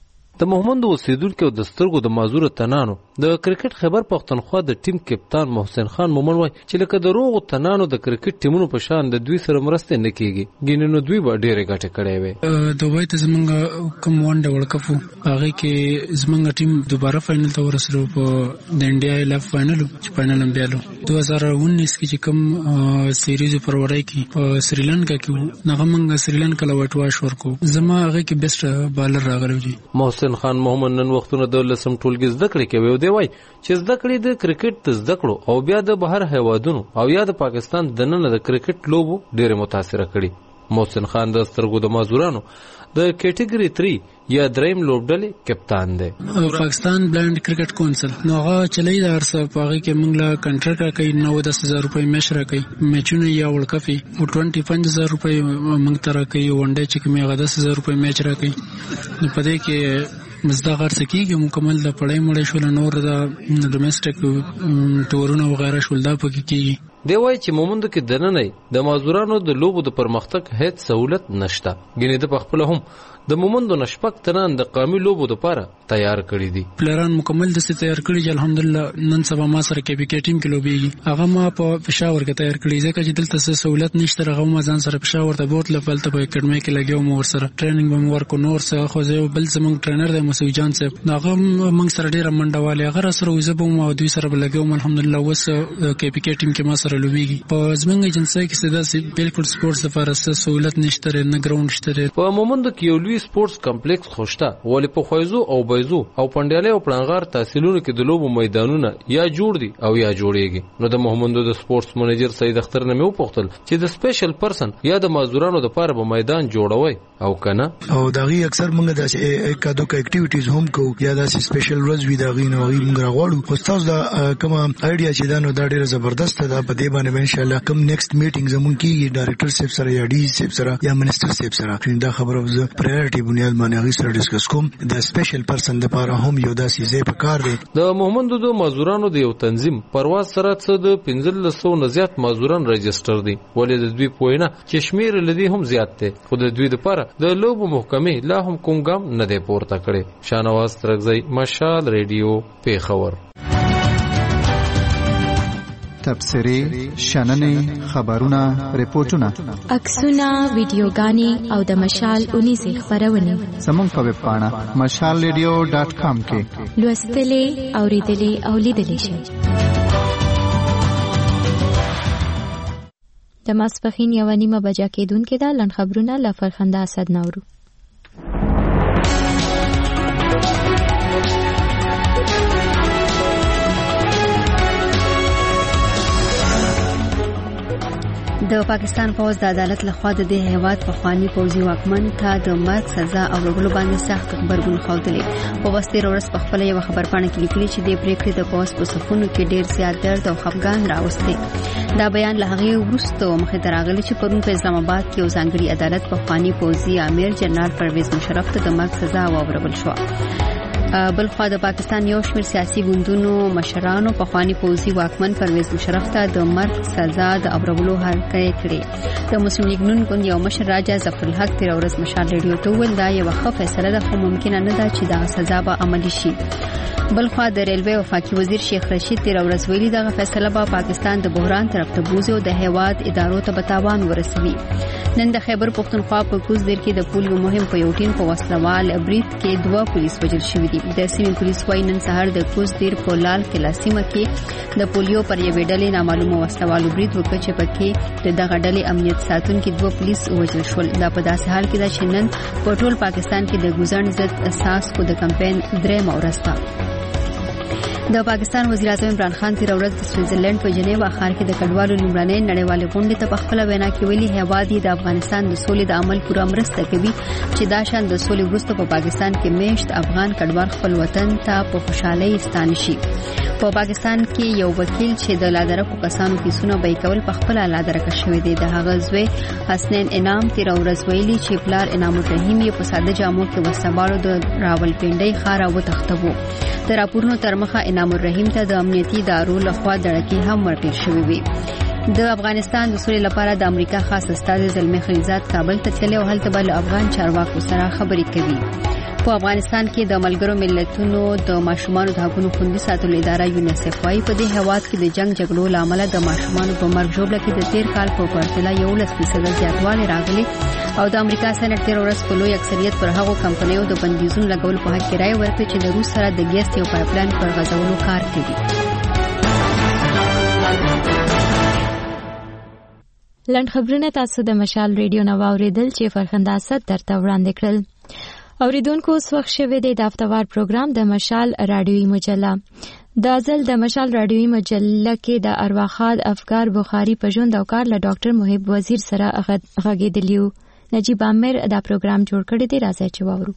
د محمد اوسیدونکو د سترګو د معذور تنانو د کرکټ خیبر پښتونخوا د ټیم کپتان محسن خان مومن وای چې لکه د روغ تنانو د کرکټ ټیمونو په شان د دوی سره مرسته نه کیږي، ګیننو دوی به ډېرې ګټه کړې وي. دوی ته زمونږ کوم وانډه ورکفو هغه کې زمونږ ټیم دوباره فائنل ته ورسېدو په د انډیا الیف فائنل چې فائنل هم بیالو 2019 کې چې کوم سیریز فروری کې په سریلانکا کې نغه مونږ سریلانکا لا وټ واش ورکو، زما هغه کې بیسټ بالر راغلی دی. محسن خان محمد نن وختونه د لسم ټولګي زده کړې کوي او دی وای چې زده کړې د کرکټ ته زده کړو او بیا د بهر هیوادونو او یا د پاکستان د نن د کرکټ لوبو ډېر متاثر کړي. محسن خان د سترګو د معذورانو د کیټګری 3 یا دریم لوبډلې کپتان دی. پاکستان بلایند کرکټ کونسل نو هغه چلی دار سره پاغي کې موږ لا کنټراکټ راکې 9-10,000 روپۍ میچ راکې میچونه یا ورلد کپ او 25,000 روپۍ موږ تر راکې ونډه چې کومه 10,000 روپۍ میچ راکې. نو پدې کې مزدا غرض کېږي مکمل د پړای مړې شول، نور د ډومېسټک ټورونو وغیرہ شول دا پکې کېږي. دی وای چې مومندو کې دننه د معذورانو د لوبو د پرمختګ هیڅ سہولت نشته، ګینه د خپل هم د مومندو نشپک تنان د قومي لوبو لپاره تیار کړی دي. پلیران مکمل د څه تیار کړی چې الحمدلله نن سبا ما سره کې بي ټیم کې لوبيږي، هغه ما په پېښور کې تیار کړی ځکه چې دلته څه سہولت نشته. هغه ما ځان سره پېښور ته بوت لپاره ته په اکیډمي کې لګیو، مو ور سره ټریننګ به مو ورکو، نور څه خو زه بل زمونږ ټرینر دی مسعود جان صاحب، هغه موږ سره ډیره منډواله هغه سره وزبو مو دوی سره لګیو. الحمدلله وس کې بي ټیم کې ما سره لوبيږي. په زمونږ ایجنسی کې څه بالکل سپورتس لپاره څه سہولت نشته، نه ګراوند شته. په مومندو کې یو لوی سپورتس کمپلیکس خوشته ولې په خویزو او بایزو او پندیاله او پلانغار تحصیلونو کې د لوبو میدانونه یا جوړ دي او یا جوړيږي. نو د محمد د سپورتس منیجر سید اختر نه مې وپوښتل چې د سپیشل پرسن یا د معذورانو لپاره به میدان جوړوي او کنه، او دغه اکثر موږ د اکادو اکټیویټیز هم کو یا د سپیشل ورځ وی دغه نو موږ راغواړو. خو تاسو دا کوم ایډیا چې دا نو دا ډیره زبردست ده، په دې باندې ان شاء الله کوم نیکسټ میټینګ زمون کې ډایریکټر صاحب سره یا ډي صاحب سره یا منسٹر صاحب سره دا خبره زه پرایورټي بنیاد باندې هغه سره ډیسکس کوم. د سپیشل پرسن لپاره هم یو داسې ځای په کار دی. د محمد د معذورانو د یو تنظیم پرواز سره څه د 1500 نه زیات معذوران رجستر دي، ولې د دوی پوینه چې شمیر لدی هم زیات دی، خو د دوی لپاره د لوبو محکمې لا هم کوم ګام نه دی پورته کړي. شاهنواز ترغزی، مشال ریډیو، پیښور. تبصرې شننې خبرونه ریپورتونه عکسونه ویډیوګانې او د مشال 19 خبرونه زموږ په ویب پاڼه mashalradio.com کې لوستلې اوریدلې او لیدلې شئ. د ماسپخین 1:30 بجې کېدونکې ده. لنډ خبرونه له فرخنده اسد نورو. د پاکستان فوج د عدالت لخوا د دې هیواد په خواني پوځي واکمن ته د مرګ سزا او ورغلو باندې سخت خبرګون خوتلې. په وستې ورځ په خپل یو خبرپاڼه کې لیکلي چې د پریکړې د پوس په صفونو کې ډیر زیات درد او خفګان راوستي. دا بیان له هغه وروسته مخې ته راغلی چې پرون په اسلام آباد کې یو ځانګړي عدالت په خواني پوځي امیر جنرال پرویز مشرف ته د مرګ سزا ورغول شو. بلخوا د پاکستان یو شمېر سیاسي ګوندونو مشرانو په خواني پوځي واکمن پرویز مشرف ته د مرګ سزا د اورولو هرکړې کړې. د مسلم لیگ نون ګوند یو مشر راجا ظفر الحق تیر ورځ مشال ریډیو ته ویل دا یو ښه فیصله ده، خو ممکن نه ده چې دا سزا به عملي شي. بلخوا د ریلوے وفاقي وزیر شیخ رشید تیر ورځ ویلي دا فیصله به پاکستان د بحران طرف ته بوزي او د هیواد ادارو ته بتاوان ورسوي. نن د خیبر پختونخوا په کوزدیر کې د پولیو مهم په یو ټیم په وسلوال برید کې 2 پولیس وژل شوي دي. د سیمې پولیس وايي نن سهار د کوزدیر په لال قلعه سیمه کې د پولیو پر یوې ډلې نامعلومه وسلوالو برید وکړ چې پکې د دغه ډلې امنیت ساتونکو 2 پولیس وژل شول. دا په داسې حال کې ده چې نن په ټول پاکستان کې د ګوزن ضد اساس کو د کمپاین 3 ورځ ده. د پاکستان وزیر اعظم عمران خان تیر ورځ د سویټزرلند په جنیوا ښار کې د کډوالو لومړنۍ نړیوالې غونډې ته په خپل وینا کې ویلي هیواد د افغانستان د سولې د عمل پوره مرسته کوي چې دا شان د سولې وروسته په پاکستان کې میشت افغان کډوال خپل وطن ته په خوشحالۍ ستانه شي. په پاکستان کې یو وکیل چې د لادرکو کسانو کیسونه به کول په خپل لادرکه شوی دی. د هغه زوی حسنین انعام تیر ورځ ویلي چې پلار انعام الرحیم یې په ساده جامو کې وسباړو د راولپنډۍ ښار او تختبو. د راپورونو تر مخه انعام الرحیم ته د امنیتي ادارو لخوا دړکې هم ورکړل شوې وي. د افغانستان د سولې لپاره د امریکا خاص استازی زلمی خلیزاد کابل ته تللی او هلته به له افغان چارواکو سره خبرې کوي. په افغانستان کې د ملګرو ملتونو د ماشومانو د حقوقو خوندي ساتلو اداره یونیسف وايي په دې هیواد کې د جنگ جګړو لامل د ماشومانو په مرګ ژوبله کې د 13 کال په پرتله 11% زیاتوالی راغلی او د امریکا سېنات تیر ورځ په لوی اکثریت پر هغو کمپنیو د بندیزونو لګول په حق کې رائے ورکړه چې د روس سره د ګیس یو پایپلاین پر غځولو کار کوي. لنډ خبرونه تاسو د مشال ریډیو نو اوریدل چې فرخنده اسد درته وړاندې کړل. اوریدونکو وخت شوه د هفتهوار پروګرام د مشال رادیوي مجله. د ازل د مشال رادیوي مجله کې د ارواخاد افکار بخاری په ژوند او کار له ډاکټر محب وزیر سره غږیدلیو. نجیب عامر دا پروګرام جوړ کړی دی، راځي چې واورو.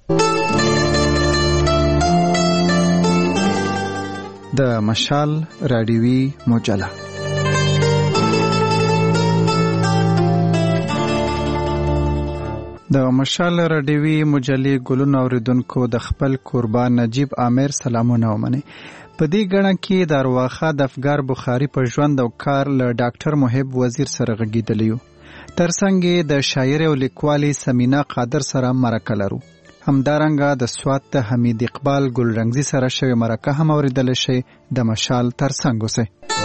د مشال رادیوي مجله د مشال رادیوي مجلې ګلون اوریدونکو د خپل قربان نجیب عامر سلامونه ومني. په دې غړن کې د ارواخاد افکار بخاری په ژوند او کار له ډاکټر محب وزیر سره غږیدلیو. ترڅنګ د شاعر او لیکوالي سمینا قادر سره مرکه لرو. همدارنګه د سوات د حمید اقبال ګلرنګزي سره شوی مرکه هم اوریدل شي. د مشال ترڅنګ اوسه.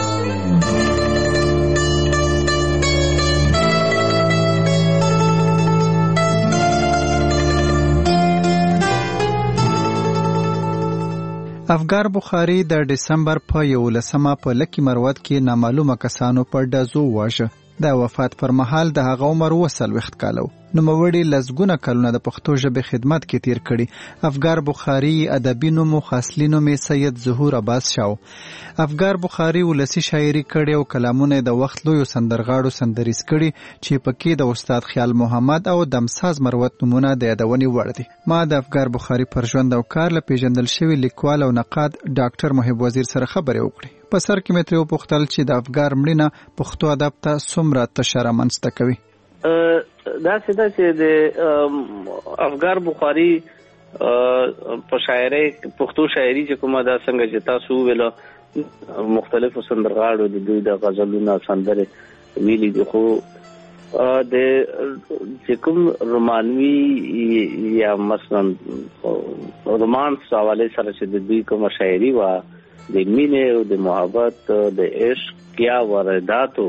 افکار بخاری د دسمبر په 11 په لکی مروت کې نامعلومه کسانو پر ډزو واشه. د وفات پر مهال د هغه عمر 40 کالو. نوموړي لزګونه کلونه د پښتو ژبې خدمت کې تیر کړي. افکار بخاری ادبي نوم خاصلی نوم سید ظهور عباس شاو. افکار بخاری ولسی شاعري کړي او کلامونه د وخت لوی سندرغاړو سندریز کړي چې پکې د استاد خیال محمد او دمساز مروت نمونه د یادونې وړ دي. ما د افکار بخاری پر ژوند او کار له پیژندل شوی لیکوال او نقاد ډاکټر محب وزیر سره خبرې وکړې. په سر کې مترو پوښتل چې د افکار مړینه پښتو ادب ته څومره تشره منځته کوي. دا څه چې د افکار بخاری په شاعري پښتو شاعري چې کومه دا څنګه چې تاسو ویل مختلفو سندرغاړو د دوی د غزلونو سندره ویلي دي، خو د چې کوم رومانوي یا مثلا رومانس حواله سره چې د دوی کومه شاعري وا د مینې او د محبت د عشق یا وارداتو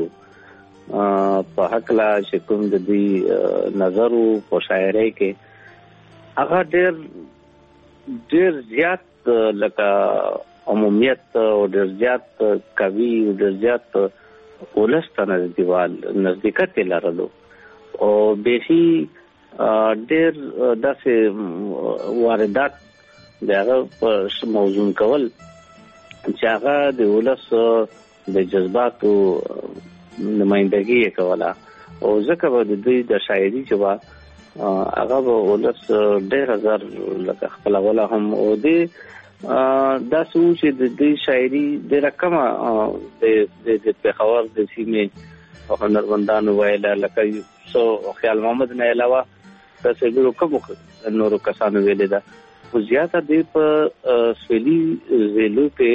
په حق لا چې کوم د دې نظر او په شاعرۍ کې هغه ډېر زیات لکه عمومیت او ډېر زیات قوي او ډېر زیات ولستانه نزدېکت لرلو او بهي ډېر داسې واردات دغه په موضوع کول چې هغه د ولس د جذباتو نمائندګي کوله او ځکه به د دوی د شاعري چې هغه به ولس 1000 لکه خپل ولا هم او د دا سوچ د دې شاعري د رقمه د پیښور د سیمې او هنرمندانو ویله لکه سو خیال محمد نه علاوه تاسو ګورو کوم نورو کسانو ویل دا خو زیاته د په سویلي زیلو کې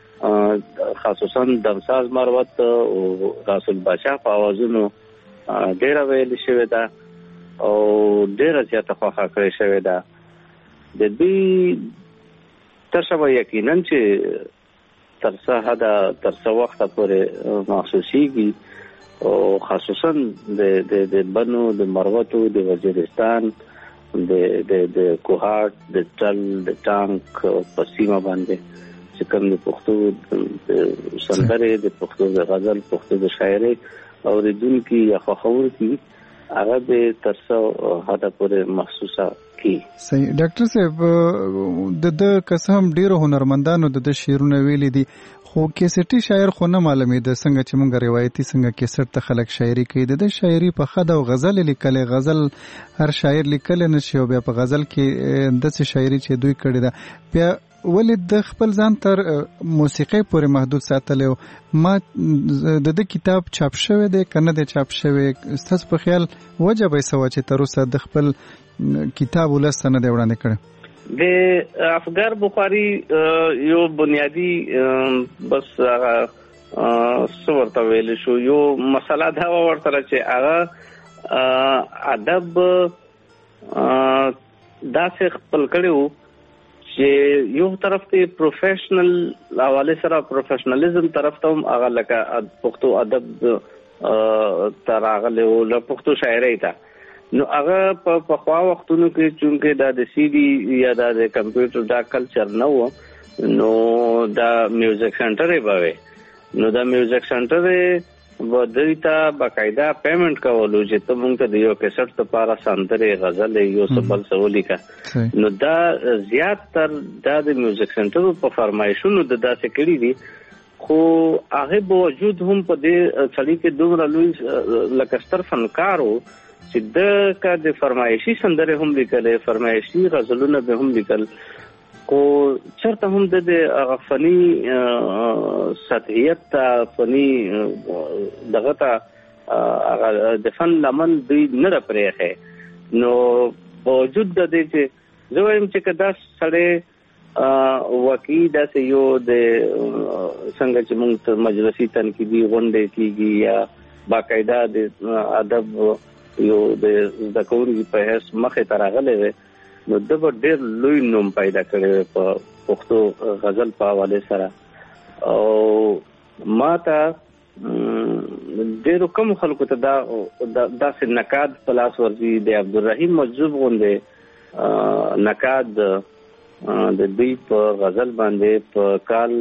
خصوصا دمساز مروت او رسول بادشاہ په اوازونو ډېر ویل شوی دا او ډېر زیاته خوښه کړې شوی دا د دې تاسو یقینا چې تر څه وخت پورې محسوسيږي او خصوصا د بنو د مروتو د وزیرستان د کوهاټ د تل د ټانک په سیمه باندې چې کوم د پښتو سندره د پښتو د غزل پښتو د شاعري او ردونکو یا خوخورتي هغه به تر څو حدا پورې محسوسه کی. صحیح ډاکټر صاحب د قسم ډیرو هنرمندانو د شعرونه ویلي دي خو کیسټي شاعر خو نه معلومه ده څنګه چې موږ روایتي څنګه کیسټ ته خلک شاعري کوي د شاعري په خد او غزل لیکل غزل هر شاعر لیکل نه شي او بیا په غزل کې د څه شاعري چې دوی کړی ده بیا ولې د خپل ځان تر موسیقي پورې محدود ساتل او ما د کتاب چاپ شوی دی کنه د چاپ شوی ستاسو په خیال وجه به سوا چې تر اوسه د خپل کتاب ولستنه دی وړاندې کړ د افغان بخاری یو بنیادی بس څورته ویل شو یو مسله دا ورته چې هغه ادب داسې خپل کړو چې یو طرف ته پروفیشنل حواله سره پروفیشنالیزم طرف ته هغه لکه پښتو ادب تراغله او له پښتو شاعرۍ ته نو هغه په خوا وختونو کې چې دا د سی ډي یا د کمپیوټر دا کلچر نه و نو دا میوزیک سنټر یې بوي نو دا میوزیک سنټر و دویتا باقاعده پیمنٹ کولو چې ته مونږ ته د یو کیسټ لپاره سندره غزل یو سبل سولیکا نو دا زیات تر د میوزیک سنټر په فرمایشونو د داسې کړي دي خو هغه باوجود هم په دې چړي کې دومره لوی لکستر فنکارو چې د کا د فرمایشي سندره هم لیکل فرمایشي غزلونه به هم لیکل کو چرته هم د غفنی سطحیت فنی دغه ته د فن لمن دوی نه پرېخه نو موجود د دې چې زویم چې کدا سړی وکی د یو د څنګه چې موږ مجلسي تنقیدي غونډې کیږي یا باقاعده د ادب یو د ذکروري په هیڅ مخه ترغلې نو د ډېر لوی نوم پیدا کړی په پښتو غزل په حواله سره او ماته ډېر کوم خلکو ته دا داسې نقاد پلاس ورځي د عبدالرحیم مجذوب غوندې نقاد د دوی په غزل باندې په کال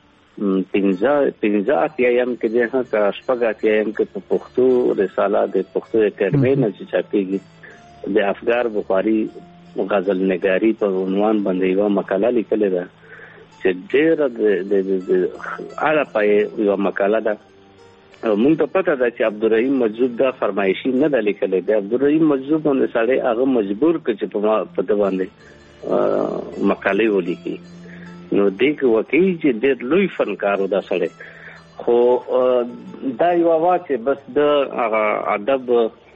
15 ایم کې ده کا شپږ ایم کې په پښتو رساله د پښتو اکیډمي نه چاپېږي د افغان بخاری غزل نگاری په عنوان باندې یو مقاله لیکلې ده چې ډېر د اړه پای یو مقاله ده مونږ ته پته ده چې عبدالرحیم مجذوب دا فرمایشي نه ده لیکلې ده عبدالرحیم مجذوب باندې سړی هغه مجبور کړ چې په د باندې مقالې ولیکي نو دغه وکی چې ډېر لوی فنکارو دا سړی خو دا یو واچ بس د ادب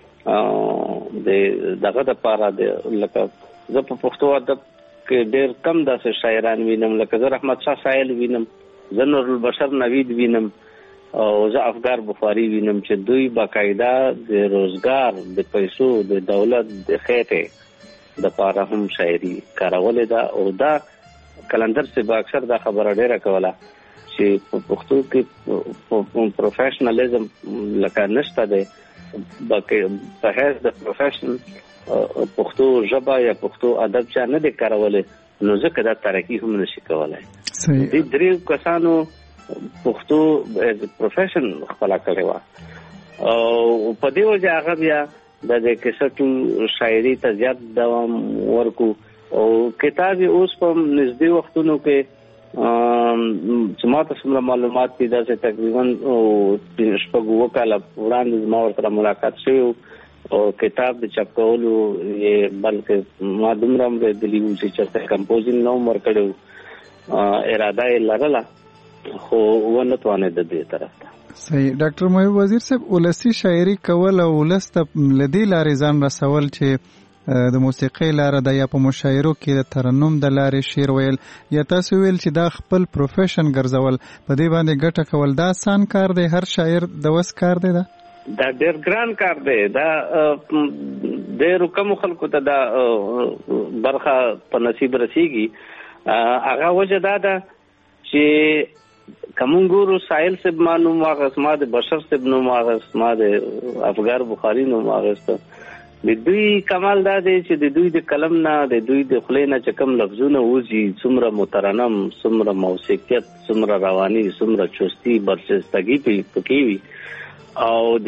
دغه د پاره د لکه زه په پښتو ادب کې ډېر کم داسې شاعران وینم لکه زه رحمت شاه سایل وینم زه نور البشر نوید وینم او زه افغان بخاری وینم چې دوی باقاعده د روزګار د پیسو د دولت د خېټه د پاره هم شاعري کارولې ده او دا کلندر سے با اکثر دا خبره ډیره کوله چې په پښتو کې پروفیشنالیزم لکه نشته دی په هیڅ د پروفیشن پښتو ژبه یا پښتو ادب چا نه دی کارولې نو ځکه دا ترقی هم نشي کولای. دې درې کسانو پښتو از پروفیشن خپل کړی و او په دې وجه هغه بیا د کیسټو شاعري ته زیات دوام ورکو او کتاب اوس په نږدې وختونو کې چې ما ته څومره معلومات دي دا چې تقریبا شپږ وکاله وړاندې ما ورسره ملاقات شوی او کتاب د چاپ کولو یې بلکې ما دومره دلی و چې کمپوزینګ نو ورکړو اراده یې لرله خو ونه توانېد د دې طرف ته. صحیح. ډاکټر محب وزیر صاحب ولسی شاعري کول او ولست لدی لارې ځان رسول چې د موسیقۍ لاره د یا په مشاعرو کې د ترنم د لارې شعر ویل یا تاسو ویل چې دا خپل پروفیشن ګرځول په دې باندې ګټه کول دا آسان کار دی هر شاعر د وس کار دی دا ډېر ګران کار دی دا ډېر کم خلکو ته دا برخه په نصیب رسیږي هغه وجه دا ده چې کوم ګورو سایل سب معلوم واغس ما د بشر سب نو واغس ما د افغان بخاری نو واغس د دوی کمال دا دی چې د دوی د کلم نه د دوی د خلینا چې کوم لفظونه وځي څومره مترنم څومره موسیقیت څومره رواني څومره چستی برچستګي پکې وي او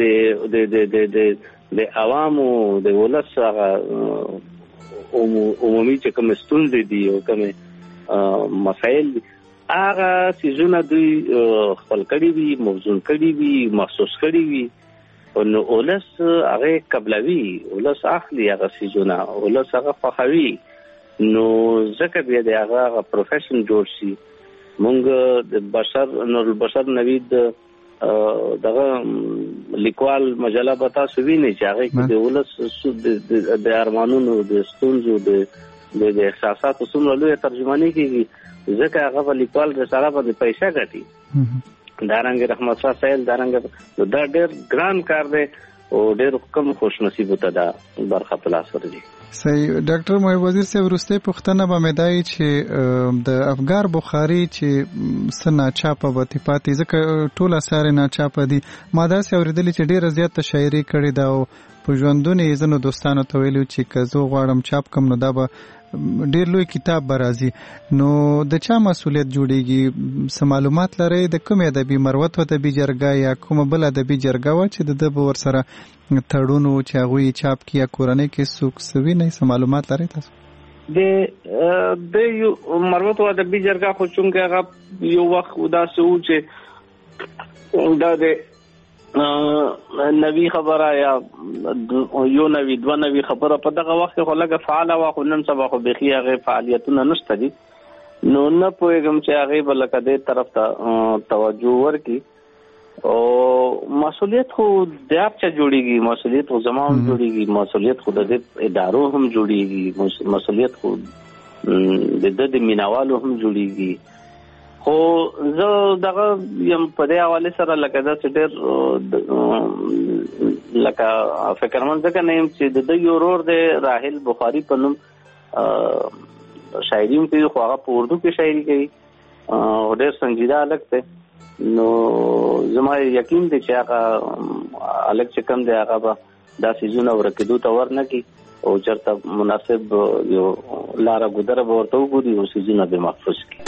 د عوامو د ولس هغه عمومي چې کوم ستونزې دي او کوم مسائل هغه سيزونه دوی خپل کړي وي موضوع کړي وي محسوس کړي وي نو ولس هغه قبلوي ولس اخلي هغه سيزونه ولس هغه فخوي نو ځکه بیا د هغه پروفیشن جوړ شي مونږ د بشر نور البشر نوید دغه لیکوال مجله بتا سوینه چې هغه کې د ولس د ارمانونو د ستونزو د احساساتو څومره لوی ترجمانی کیږي ځکه هغه لیکوال رساله باندې پیسې ګټي دارنګ رحمت شاه سایل دارنګ دا ډېر ګران کار دی او ډېر کم خوش نصیب ته دا برخه پلاس ورځي. صحیح. ډاکټر محب وزیر صاحب وروستي پوښتنه به مې دای چې د افغان بخاری چې سنا چاپه وتی پاتې ځکه ټول اثار نه چاپه دي ما دا سې اوریدلې چې ډېر زیات شاعري کړې دا او په ژوندونه یې زنو دوستانو ته ویلو چې که زه غواړم چاپ کم نو دا به ډېر لوی کتاب برازي نو د چا مسولیت جوړیږي سم معلومات لري د کوم ادبي مروت او ادبي جرګه یا کوم بل ادبي جرګه و چې د ور سره تړونو چې هغه چاپ کیا کورنۍ کې سوق سوي نه سم معلومات لري تاسو د یو مروت او ادبي جرګه خو چونګه هغه یو وخت ودا سو چې دا د نوی خبره یا یو نوی دو نوی خبره په دغه وخت خو لګه فعال و خو نن سبا خو بخي هغه فعالیتونه نشته دي نو نه پوهیږم چې هغه بلکې د طرف ته توجه ورکي او مسؤلیت خو د اپ چا جوړیږي مسؤلیت خو زمام جوړیږي مسؤلیت خو د ادارو هم جوړیږي مسؤلیت خو د مینوالو هم جوړیږي خو زه دغه یم په دې حواله سره لکه دا چې ډېر لکه فکرمن ځکه نه يم چې د یو ورور د راحل بخاری په نوم شاعري کوي خو هغه په اردو کې شاعري کوي او ډېر سنجیده الګ ته نو زما یقین دی چې هغه الګ چې کم دی هغه به دا سيزونه ورکېدو ته ورنه کی او چرته مناسب یو لاره ګذر به ورته وګوري او سيزونه به محفوظ کی.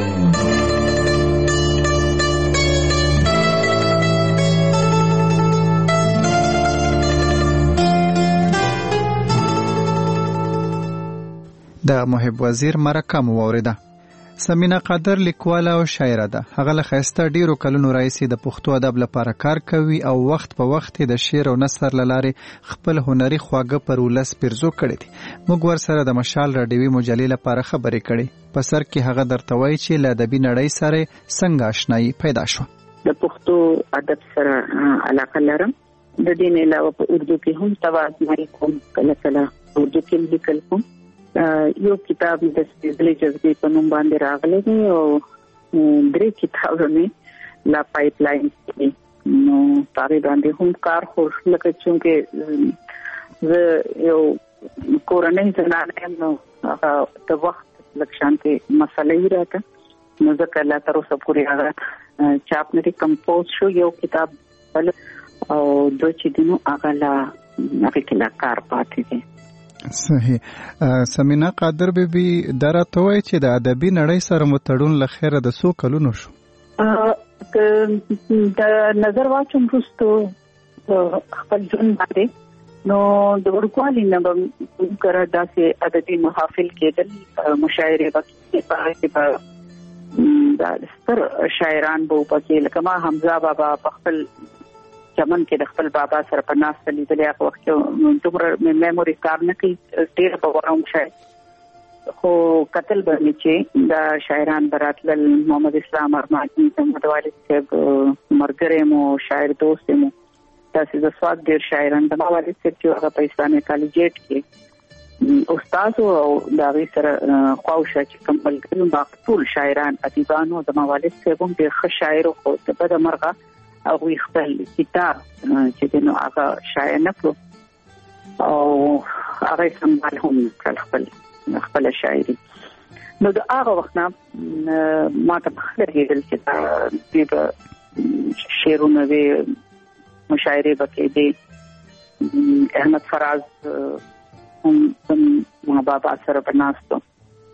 د محب وزیر مرکه مو اوریده. سمینا قادر لیکواله او شاعره ده. هغه له خسته ډیرو کلونو راځي د پښتو ادب لپاره کار کوي او وخت په وخت د شعر او نثر لاره خپل هنري خواږه پر ولس پرزو کړی دي. موږ ورسره د مشال راډیوي مجلې لپاره خبرې کړې. په سر کې هغه درته وایي چې له ادبي نړۍ سره څنګه آشنایي پیدا شو. د پښتو ادب سره علاقه لرم. د دې نه علاوه په اردو کې هم توازن کوم کله کله اردو کې لیکل کوم. یو کتاب د سپېڅلې جذبې په نوم باندې راغلی دی او درې کتابونه لا پایپ لاین کې نو پاره باندې هم کار خو لکه چې زه یو کورنۍ زنانه نو هغه د وخت لکشان کې مسلې راته نو ځکه لا تر اوسه پورې هغه چاپ نه کمپوز شو. یو کتاب بل او دوه چې دینو هغه لا کې لا کار پاتې دي. صحیح. سمینا قادر بیبي درته وایي چې د ادبي نړۍ سره متړون لخيره د سو کلونو شو. د نظر واچوم وروسته خپل ژوند باندې نو د ورکوالي نه به کړه داسې ادبي محافل کېدل، مشاعره وکړي، دا ستر شاعران به پکې لکه ما حمزه بابا په خپل چمن کې د خپل بابا سره په ناس لیدلې هغه وخت دومره میموري کار نه کوي، ډېر په وروم شاعر خو قتل باندې چې دا شاعران براتل محمد اسلام ارمانی محمد والد صاحب مرګره مو شاعر دوست مو تاسو د سواد ډېر شاعران د والد صاحب چې هغه په اسلامي کالجیټ کې استاد او دا وی سره خواوشه چې کومل کړي باق ټول شاعران ادیبانو د والد صاحب هم ډېر ښه شاعر خو د بد مرغه او خپل کتاب چې نو هغه شایع نکړو او هغه سمبال هم خپل شاعري. نو د هغه وخت نه ما ته بخیر کېدل چې د شعرونه وی مشاعره وکړي دي. احمد فراز هم ما بابا سره بناستو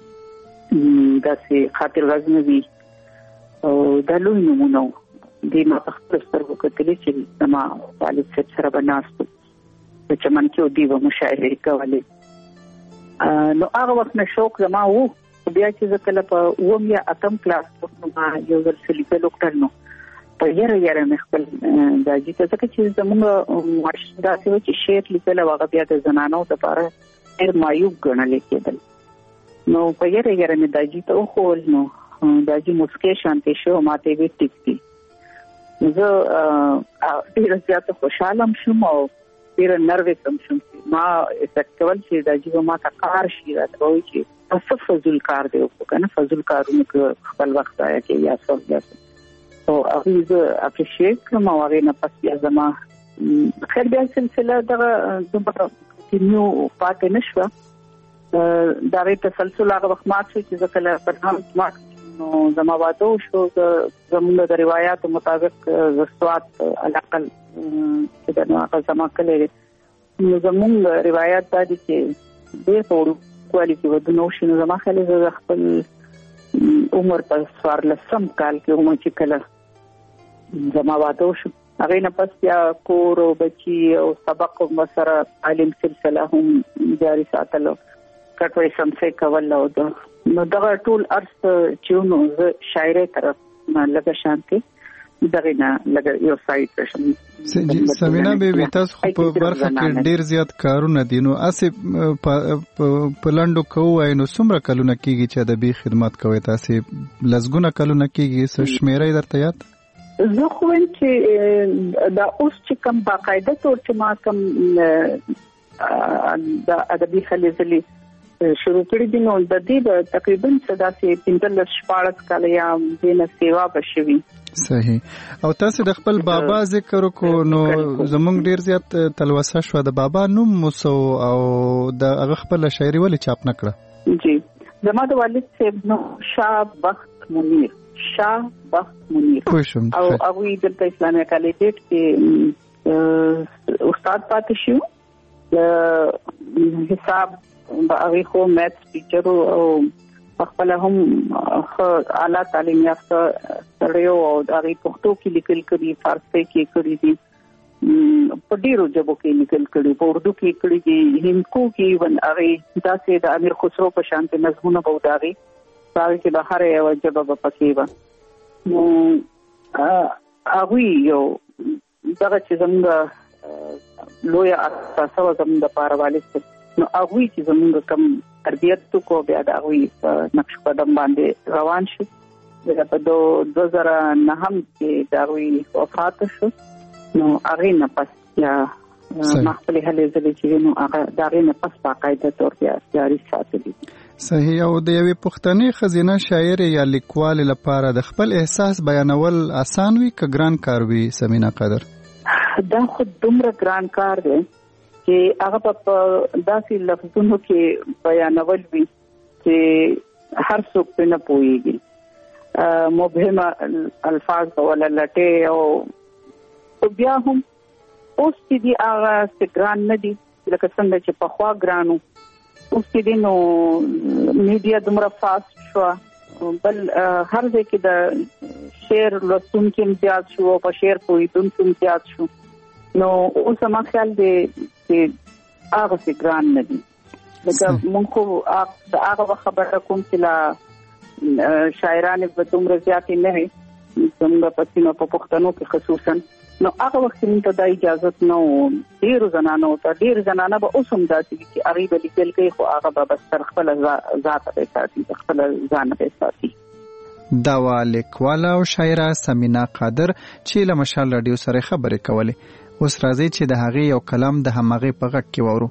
داسې خاطر غزنوي او د لوی نمونه دی ما خپل سترګو کتلې چې ما والد صاحب سره بناستو چې چمن کې دی و مشاعره کولې. نو هغه وخت نه شوق زما وو بیا چې زه کله په اوم یا اتم کلاس نو ما یو ځل سلیپه لوکټل نو په یاره مې خپل د جې څه چې زموږ ماشدا څه چې شعر لیکل هغه بیا د زنانو لپاره ډېر مایوب ګڼل کېدل. نو په یاره مې د جې ته خو نو د جې مسکې شانتي شو ماته وی ټیکټي زه ډېر زیات خوشاله شوم او ډېر نروس شوم. ما اکټول چې د جې ما ته کار شي راځوي چې تاسو فزول کار دی او کنه فزول کارونه کې خپل وخت آیا کې یا څو او هغه زه اپریشیټ کوم او هغه نه پس بیا زما خیر بیا سلسله دغه کنټینیو پاتې نشوه دا ری تسلسل هغه وخت ما چې زه کله پرهام ما نو زما واده شو زموږ د روایتو مطابق زسوات علاقل چې دا هغه زما کله نو زموږ روایت دا دي چې ډېر ټول کوالټي ودونو شنو زما خلک ز خپل عمر په 14 کال کې عمر چې کله زما واده شو هغه نه پس بیا کور او بچي او سبق مسره تعلیم سلسله هم جاری ساتلو کټوي سمسه کول او نو دغه ټول ارث چې نو شاعري طرف لږه شانتي دغه نه لږه یو سایت شم. سمینا به تاسو په برخه کې ډیر زیات کارونه دي نو اسې په لاندو کوی نو څومره کلونه کیږي چې ادبي خدمات کوي تاسو لزګونه کلونه کیږي څه شمیرې درته یاد؟ زه خو چې دا اوس چې کوم باقاعده تور چې ما کوم د ادبي خلیزلي شروع کړی دي نو د دې تقریبا صداسې 15 کال یا دینه سیوا بشوي. صحیح. او تاسو د خپل بابا ذکر کو نو زمونږ ډیر زیات تلوسه شو د بابا نوم موسو او د هغه خپل شاعري ولې چاپ نکړه؟ جی زما د والد صاحب نو شاه بخت منیر او هغه د اسلامي کالجیټ کې استاد پاتې شو حساب هغه خو میتھس ټیچر او خپل هم اعلی تعلیم یافته سړیو او هغه پښتو کې لیکل کړي فارسی کې کړي دي په ډیرو ژبو کې لیکل کړي په اردو کې کړي دي هندکو کې ون هغه داسې د امیر خسرو په شان ته نظمونه بوداغي هغه کې بهر یو ژبه په پکې و نو هغه یو دغه چې زموږ لوی اساسه زموږ د پاروالي نو هغه چې زموږ کم تربیت کو بیا دا وی نقش قدم باندې روان شي په 2009 کې دا وی وفات شو نو هغه نه پس یا مخبل هلي زلي چې نو هغه دا غي نه پس باقاعده تور بیا جاری ساتلی. صحیح. او د یوې پښتني خزینه شاعر یا لیکوال لپاره د خپل احساس بیانول آسان وي که ګران کار وي سمینا قادر؟ دا خود دومره ګران کار دی چې هغه په داسې لفظونو کې بیانول وي چې هر څوک په نه پوهیږي. مبهم الفاظ ولا لټه او بیا هم اوس دې هغه ګران نه دي لکه څنګه چې په خوا ګرانو اوس دې نو میډیا دومره فاست شو بل هر ځای کې د شعر لوستونکو امتیاز شو او په شعر پوهیدونکو امتیاز شو نو اوس ما خیال دی چې هغه ګران نه دي لکه مونږ خو هغه خبره کوم چې لا شاعران په دومره زیاتې نه وي څنګه په سیمه په پښتنو کې خصوصا نو هغه وخت موږ ته اجازه نو ډیر زنانه به اوس هم داسې چې هغه به لیکل کوي خو هغه به بس تر خپل ذات به ساتي خپل ځان به ساتي دا لیکواله او شاعره سمینا قادر چې له مشال رادیو سره خبرې کولې اوس راځي چې د هغې یو کلام د همغې په غږ کې وورو.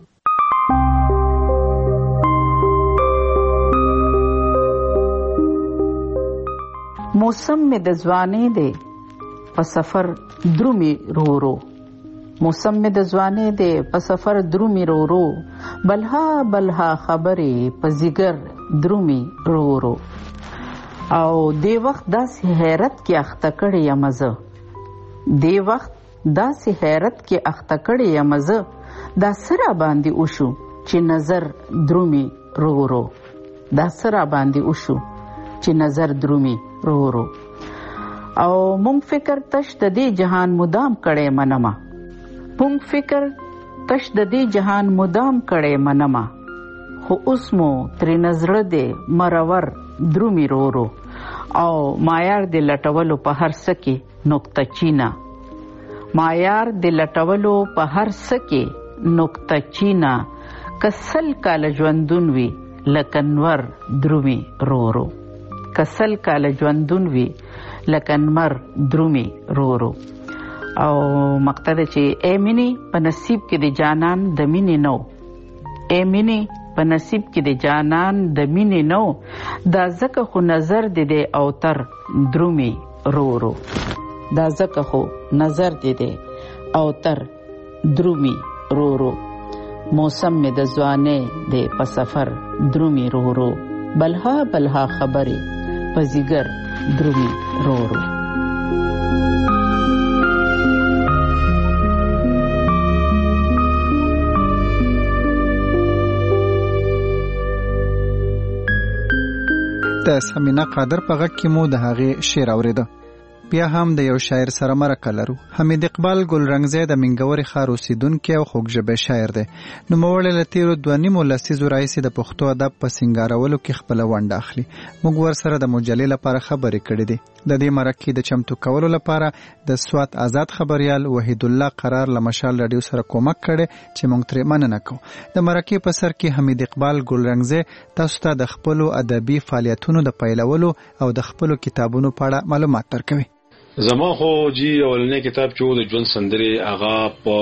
موسم میں دزوانے دے پسفر درومی رو رو موسم میں دزوانے دے پسفر درومی رو رو بلہا خبرے پزیگر درومی رو رو او دے وقت دا سی حیرت کی اختکڑی یا مزہ دے وقت دا سی حیرت کی اختکڑی یا مزہ دا سرا باندی اوشو چی نظر درومی رو رو دا سرا باندی اوشو چی نظر درومی رو رو او مونږ فکر تش د دې جهان مدام کړي منما مونږ فکر تش د دې جهان مدام کړي منما خو اوس مو تر نظر دې مرور درومي رو رو او مایار دې لټولو په هر سکه نقطه چینا مایار دې لټولو په هر سکه نقطه چینا کسل کال ژوندون وی لکنور درومي رو رو کسل کال ژوندون وی لکنمر درومي رو رو او مقصد چې اے مینی په نصیب کې د جانان د مینې نو اے مینی په نصیب کې د جانان د مینې نو دا زکه خو نظر دې او تر درومي رو رو دا زکه خو نظر دې او تر درومي رو رو موسم میں د ځوانه دې په سفر درومي رو رو بلها خبره پزیگر درومي رو رو د سمینا قادر په غږ کې مو د هغې شعر اوریده. بیا هم د یو شاعر سره مرکه لرو. حمید اقبال ګلرنګزی د منګورې ښار اوسیدونکی او خوږژبی شاعر دی. نوموړی له تېرو 2.5 لسیزو راهیسې د پښتو ادب په سینګارولو کې خپله ونډه اخلي. موږ ورسره د مجلې لپاره خبرې کړې دي. د دې مرکې د چمتو کولو لپاره د سوات آزاد خبریال وحید الله قرار له مشال رادیو سره کومک کړی چې موږ ترې مننه کوو. د مرکې په سر کې حمید اقبال ګلرنګزی تاسو ته د خپلو ادبي فعالیتونو د پیلولو او د خپلو کتابونو په اړه معلومات درکوي. زما خو جی اولنې کتاب چې د ژوند سندرې هغه په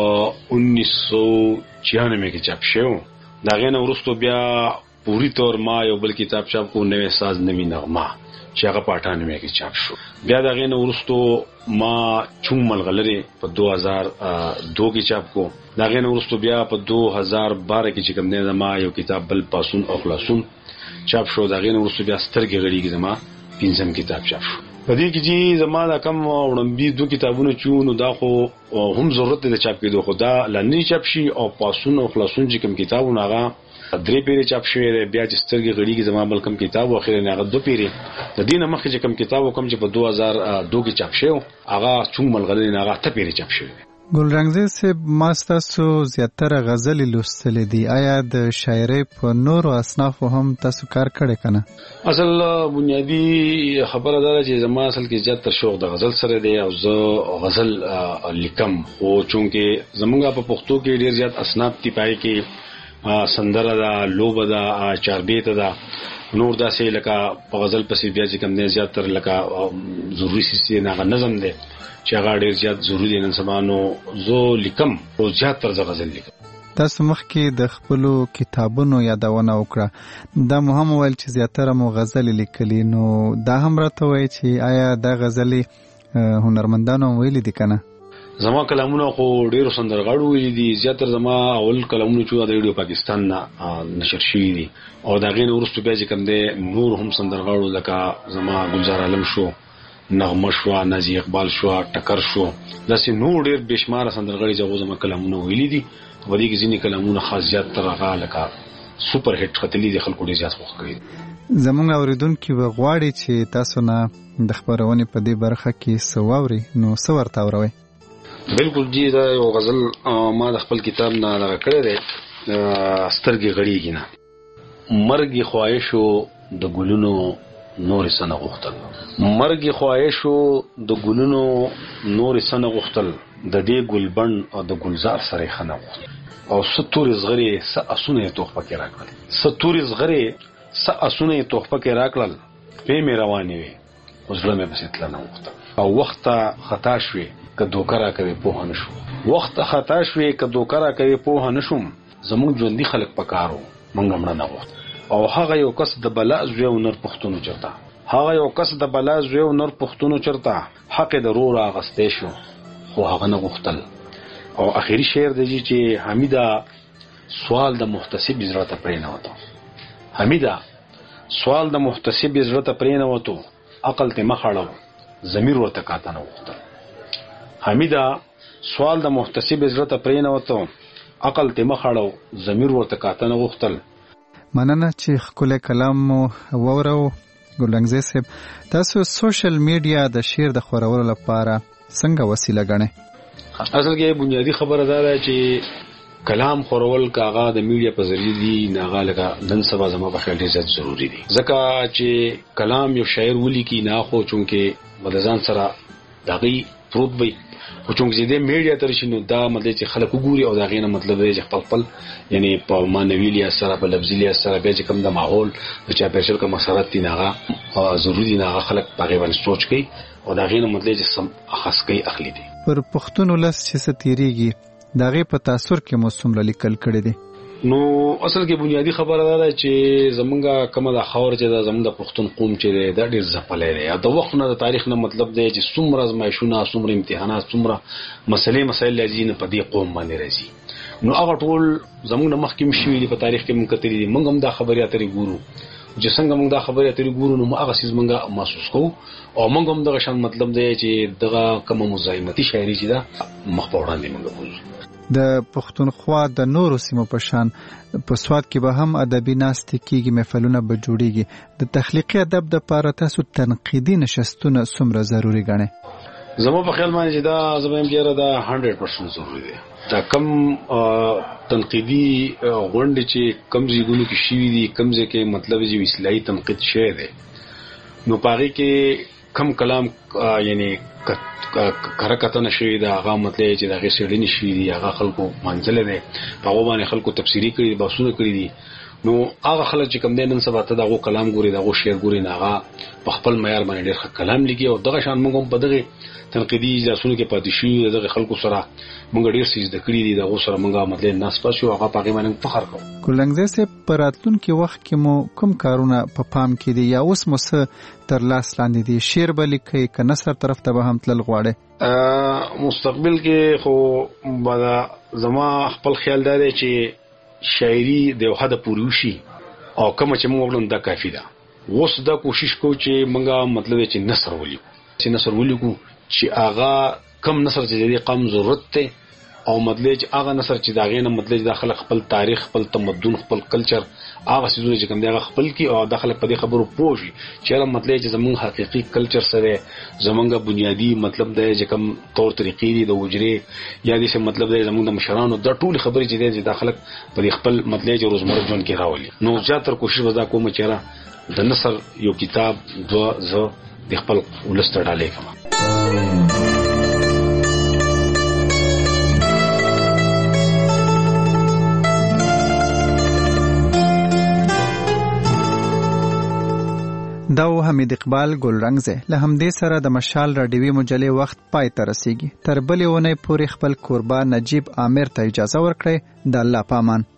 1996 کې چاپ شو. دا غینه ورستو بیا پوری طور ما یو بل کتاب چاپ کو نوې ساز نوې نغمه چې هغه په 98 کې چاپ شو. بیا دا غینه ورستو ما چوم ملغلره په 2002 کې چاپ کو. دا غینه ورستو بیا په 2012 کې چې کوم نه ما یو کتاب بل پاسون او خلاصون چاپ شو. دا غینه ورستو بیا سترګې غړيږي زما 5م کتاب چاپ شو. په دې کې چې زما دا کم وړاندې 2 کتابونه چونو دا خو هم ضرورت دی چاپ کېدو خو دا لنی چاپ شي او پاسون او خلاصون چې کوم کتابونه هغه 3 پیری چاپ شوی دی. بیا چې سترګې غړيږي زما بل کم کتاب واخیر نه هغه 2 پیری د دې نه مخکې چې کوم کتاب کوم چې په 2002 کې چاپ شوی هغه چوم ملغلې نه هغه 8 پیری چاپ شوی. ګلرنګزی صاحب ما ستاسو زیاتره غزلې لوستلې دي. آیا د شاعرۍ په نورو اصنافو هم تاسو کار کړی کنه؟ اصل بنیادی خبره ده چې زما اصل کې زیات تر شوق د غزل سره دی او زه غزل لیکم خو چونکه زمونږ په پښتو کې ډیر زیات اصناف دي پای کې سندره ده لوبه ده چاربیت ده نور داسې لکه په غزل پسې بیا چې کوم نه زیات تر لکه ضروري سیسي نه نظم ده چې هغه ډیر زیات ضروری نن سبانو زه لیکم او زیات تر غزل لیکم. تاسو مخکې د خپلو کتابونو یادونه وکړه. دا مهم ویل چې زیاتره مو غزل لیکلي نو دا هم راته وایي چې آیا دا غزلې هنرمندانو ویلي دي کنه؟ زما کلامونه خو ډیرو سندرغاړو ویلي دي. زیاتره زما اول کلامونه چې د ریډیو پاکستان نه نشر شوي دي او دا غین ورستو بیا چې کوم دی نور هم سندرغاړو لکه زما گلزار عالم شو، نغمه شو، نازي اقبال شو، ټکر شو، داسې نور ډیر بشمار سندرغاړي چې زما کلامونه ویلي دي. ودی کې ځینې کلامونه خاص زیات تر هغه لکه سپر هټ خطلی دي خلکو ډیر زیات خوښ کړي. زمونږ اوریدونکو غواړي چې تاسو نه د خبرونې په دې برخه کې سواوري نو سور تاوروي. بالکل جی، دا یو غزل ما د خپل کتاب نه لغه کړی دی، سترګې غړېږي نه. مرګي خواهشو د ګلونو نور سنه غختل، مرګي خواهشو د ګلونو نور سنه غختل، د دې ګلبن او د گلزار سره خنه غختل. او ستوري زغري س اسونه توخ پکې راکړل، ستوري زغري س اسونه توخ پکې راکړل، په مې روانې وي اوس لمه بس تلنه وخت او وخت خطا شوي که دوکرا کوي په هنشو، وخت خطا شوي که دوکرا کوي په هنشم. زموږ ژوندۍ خلک پکارو منګم نه وخت او هغه یو کس د بلا زوی او نر پښتون چرتا، هغه یو کس د بلا زوی او نر پښتون چرتا، حق ضرور اغستې شو خو هغه نه غختل. او اخیری شعر دی چې حمیدا سوال د محتسب عزت پرې نه وته، حمیدا سوال د محتسب عزت پرې نه وته، عقل ته مخاړو ضمیر ورته کاته نه وته. حمیدا سوال د محتسب عزت پرې نه وته، عقل ته مخاړو ضمیر ورته کاته نه وختل. مننه چې خپل کلام وورو. ګلنګزی صاحب، تاسو سوشل میډیا د شعر د خورولو لپاره څنګه وسیله ګڼئ؟ اصل کې بنیادی خبره ده چې کلام خورول کاغه د میډیا په ذریعہ دی نه لګا نن سبا زما په خیال ډېر ضروری دي، ځکه چې کلام یو شاعر ولیکي نه خو چونکه مدزان سره دغه پروت وي، خو چونکه دې میډیا تر شنو دا مطلب چې خلک وګوري او دا غینه مطلب دی چې خپل یعنی په مانوي لیا سره په لفظي لیا سره به چې کوم د ماحول د چا پېښل کوم مسارت دی نه ضروری نه خلک په غیبن سوچ کوي او دا غینه مطلب چې سم خاص کوي اخلي دي. پر پښتون ولس چې ستیریږي دغه په تاثر کې موسم لیکل کړي دي. نو اصل کې بنیادی خبره ده چې زمونږه کومه د خاور چې د زمونږ د پښتون قوم چې د ډېر ځپلې دی د وخت نه د تاریخ نه مطلب دی چې څومره ازمایښونه، څومره امتحانات، څومره مسائل لازم په دې قوم باندې راځي. نو هغه ټول زمونږ مخکې مشوي دي په تاریخ کې مونږ کتلې دي. مونږ هم دا خبرې اترې ګورو چې څنګه مونږ دا خبرې اترې ګورو نو هغه څه مونږه محسوس کوو او مونږ هم دغه شان مطلب دی چې دغه کومه مزاحمتي شاعري چې دا مخ په وړاندې مونږ کوو. د پښتونخوا د نورو سیمو په شان په سواد کې به هم ادبي ناستې کېږي، محفلونه به جوړیږي. د تخلیقي ادب د پاره تاسو تنقیدي نشستونه څومره ضروري ګڼئ؟ زما په خیال باندې دا زموږ یې دا 100% ضروري دی. دا کم تنقیدي غونډې چې کم ځایونو کې شوي دي، کم ځای کې مطلب چې اصلاحي تنقید شوی دی، نو په هغې کې کم کلام یعنی کره کتنه شوی دا هغه مطلب چې دغه سړی شوی دی، هغه خلکو منځله دی، په هغه باندې خلکو تفسیری کړي، بحثونه کړي دي. نو هغه خلک چې کوم نن سبا ته دغه کلام ګوري، دغه شعر ګوري، نه هغه په خپل معیار باندې ډېر ښه کلام لیکي او دغه شان موږ هم په دغه تنقیدي اجلاسونو کې پاتې شو، دغه خلکو سره موږ ډېر څه زده کړي دي، دغه سره موږ مطلب ناس پاسو هغه په هغه باندې فخر کوو. ګلنګزی صاحب، په راتلونکي وخت کې مو کوم کارونه په پام کې دي یا اوس مو څه تر لاس لاندې دي؟ شعر به لیکئ که نثر طرف ته به هم تلل غواړئ؟ مستقبل کې خو زما خپل خیال دا دی چې شاعري د یو حد پورې وشي او کوم چې موږ وګورم دا کافي ده. اوس دا کوشش کوو چې موږ مطلب چې نثر ولیکو چې هغه کم نثر چې د قوم ضرورت ته او مطلب چې هغه نثر چې دا غینه مطلب چې داخله خپل تاریخ، خپل تمدن، خپل کلچر، هغه څه چې کوم دی هغه خپل کی او داخله په دې خبرو پوښي چې هغه مطلب چې زموږ حقيقي کلچر سره زمونږ بنیادی مطلب دی چې کوم تور طریقې دي د وجري یا دې څه مطلب دی زموږ د مشرانو د ټول خبرې چې دی داخله په خپل مطلب چې روزمره ژوند کې راولي. نو زیاتره کوشش ودا کوم چې را د نثر یو کتاب زه د خپل ولستر ډالې کوم. دا حمید اقبال ګلرنګزی. له همدې سره د مشال راډیوي مجلې وخت پای ته رسیږي. تر بلې اونۍ پورې خپل کوربه نجیب عامر ته اجازه ورکړئ. د الله پامان.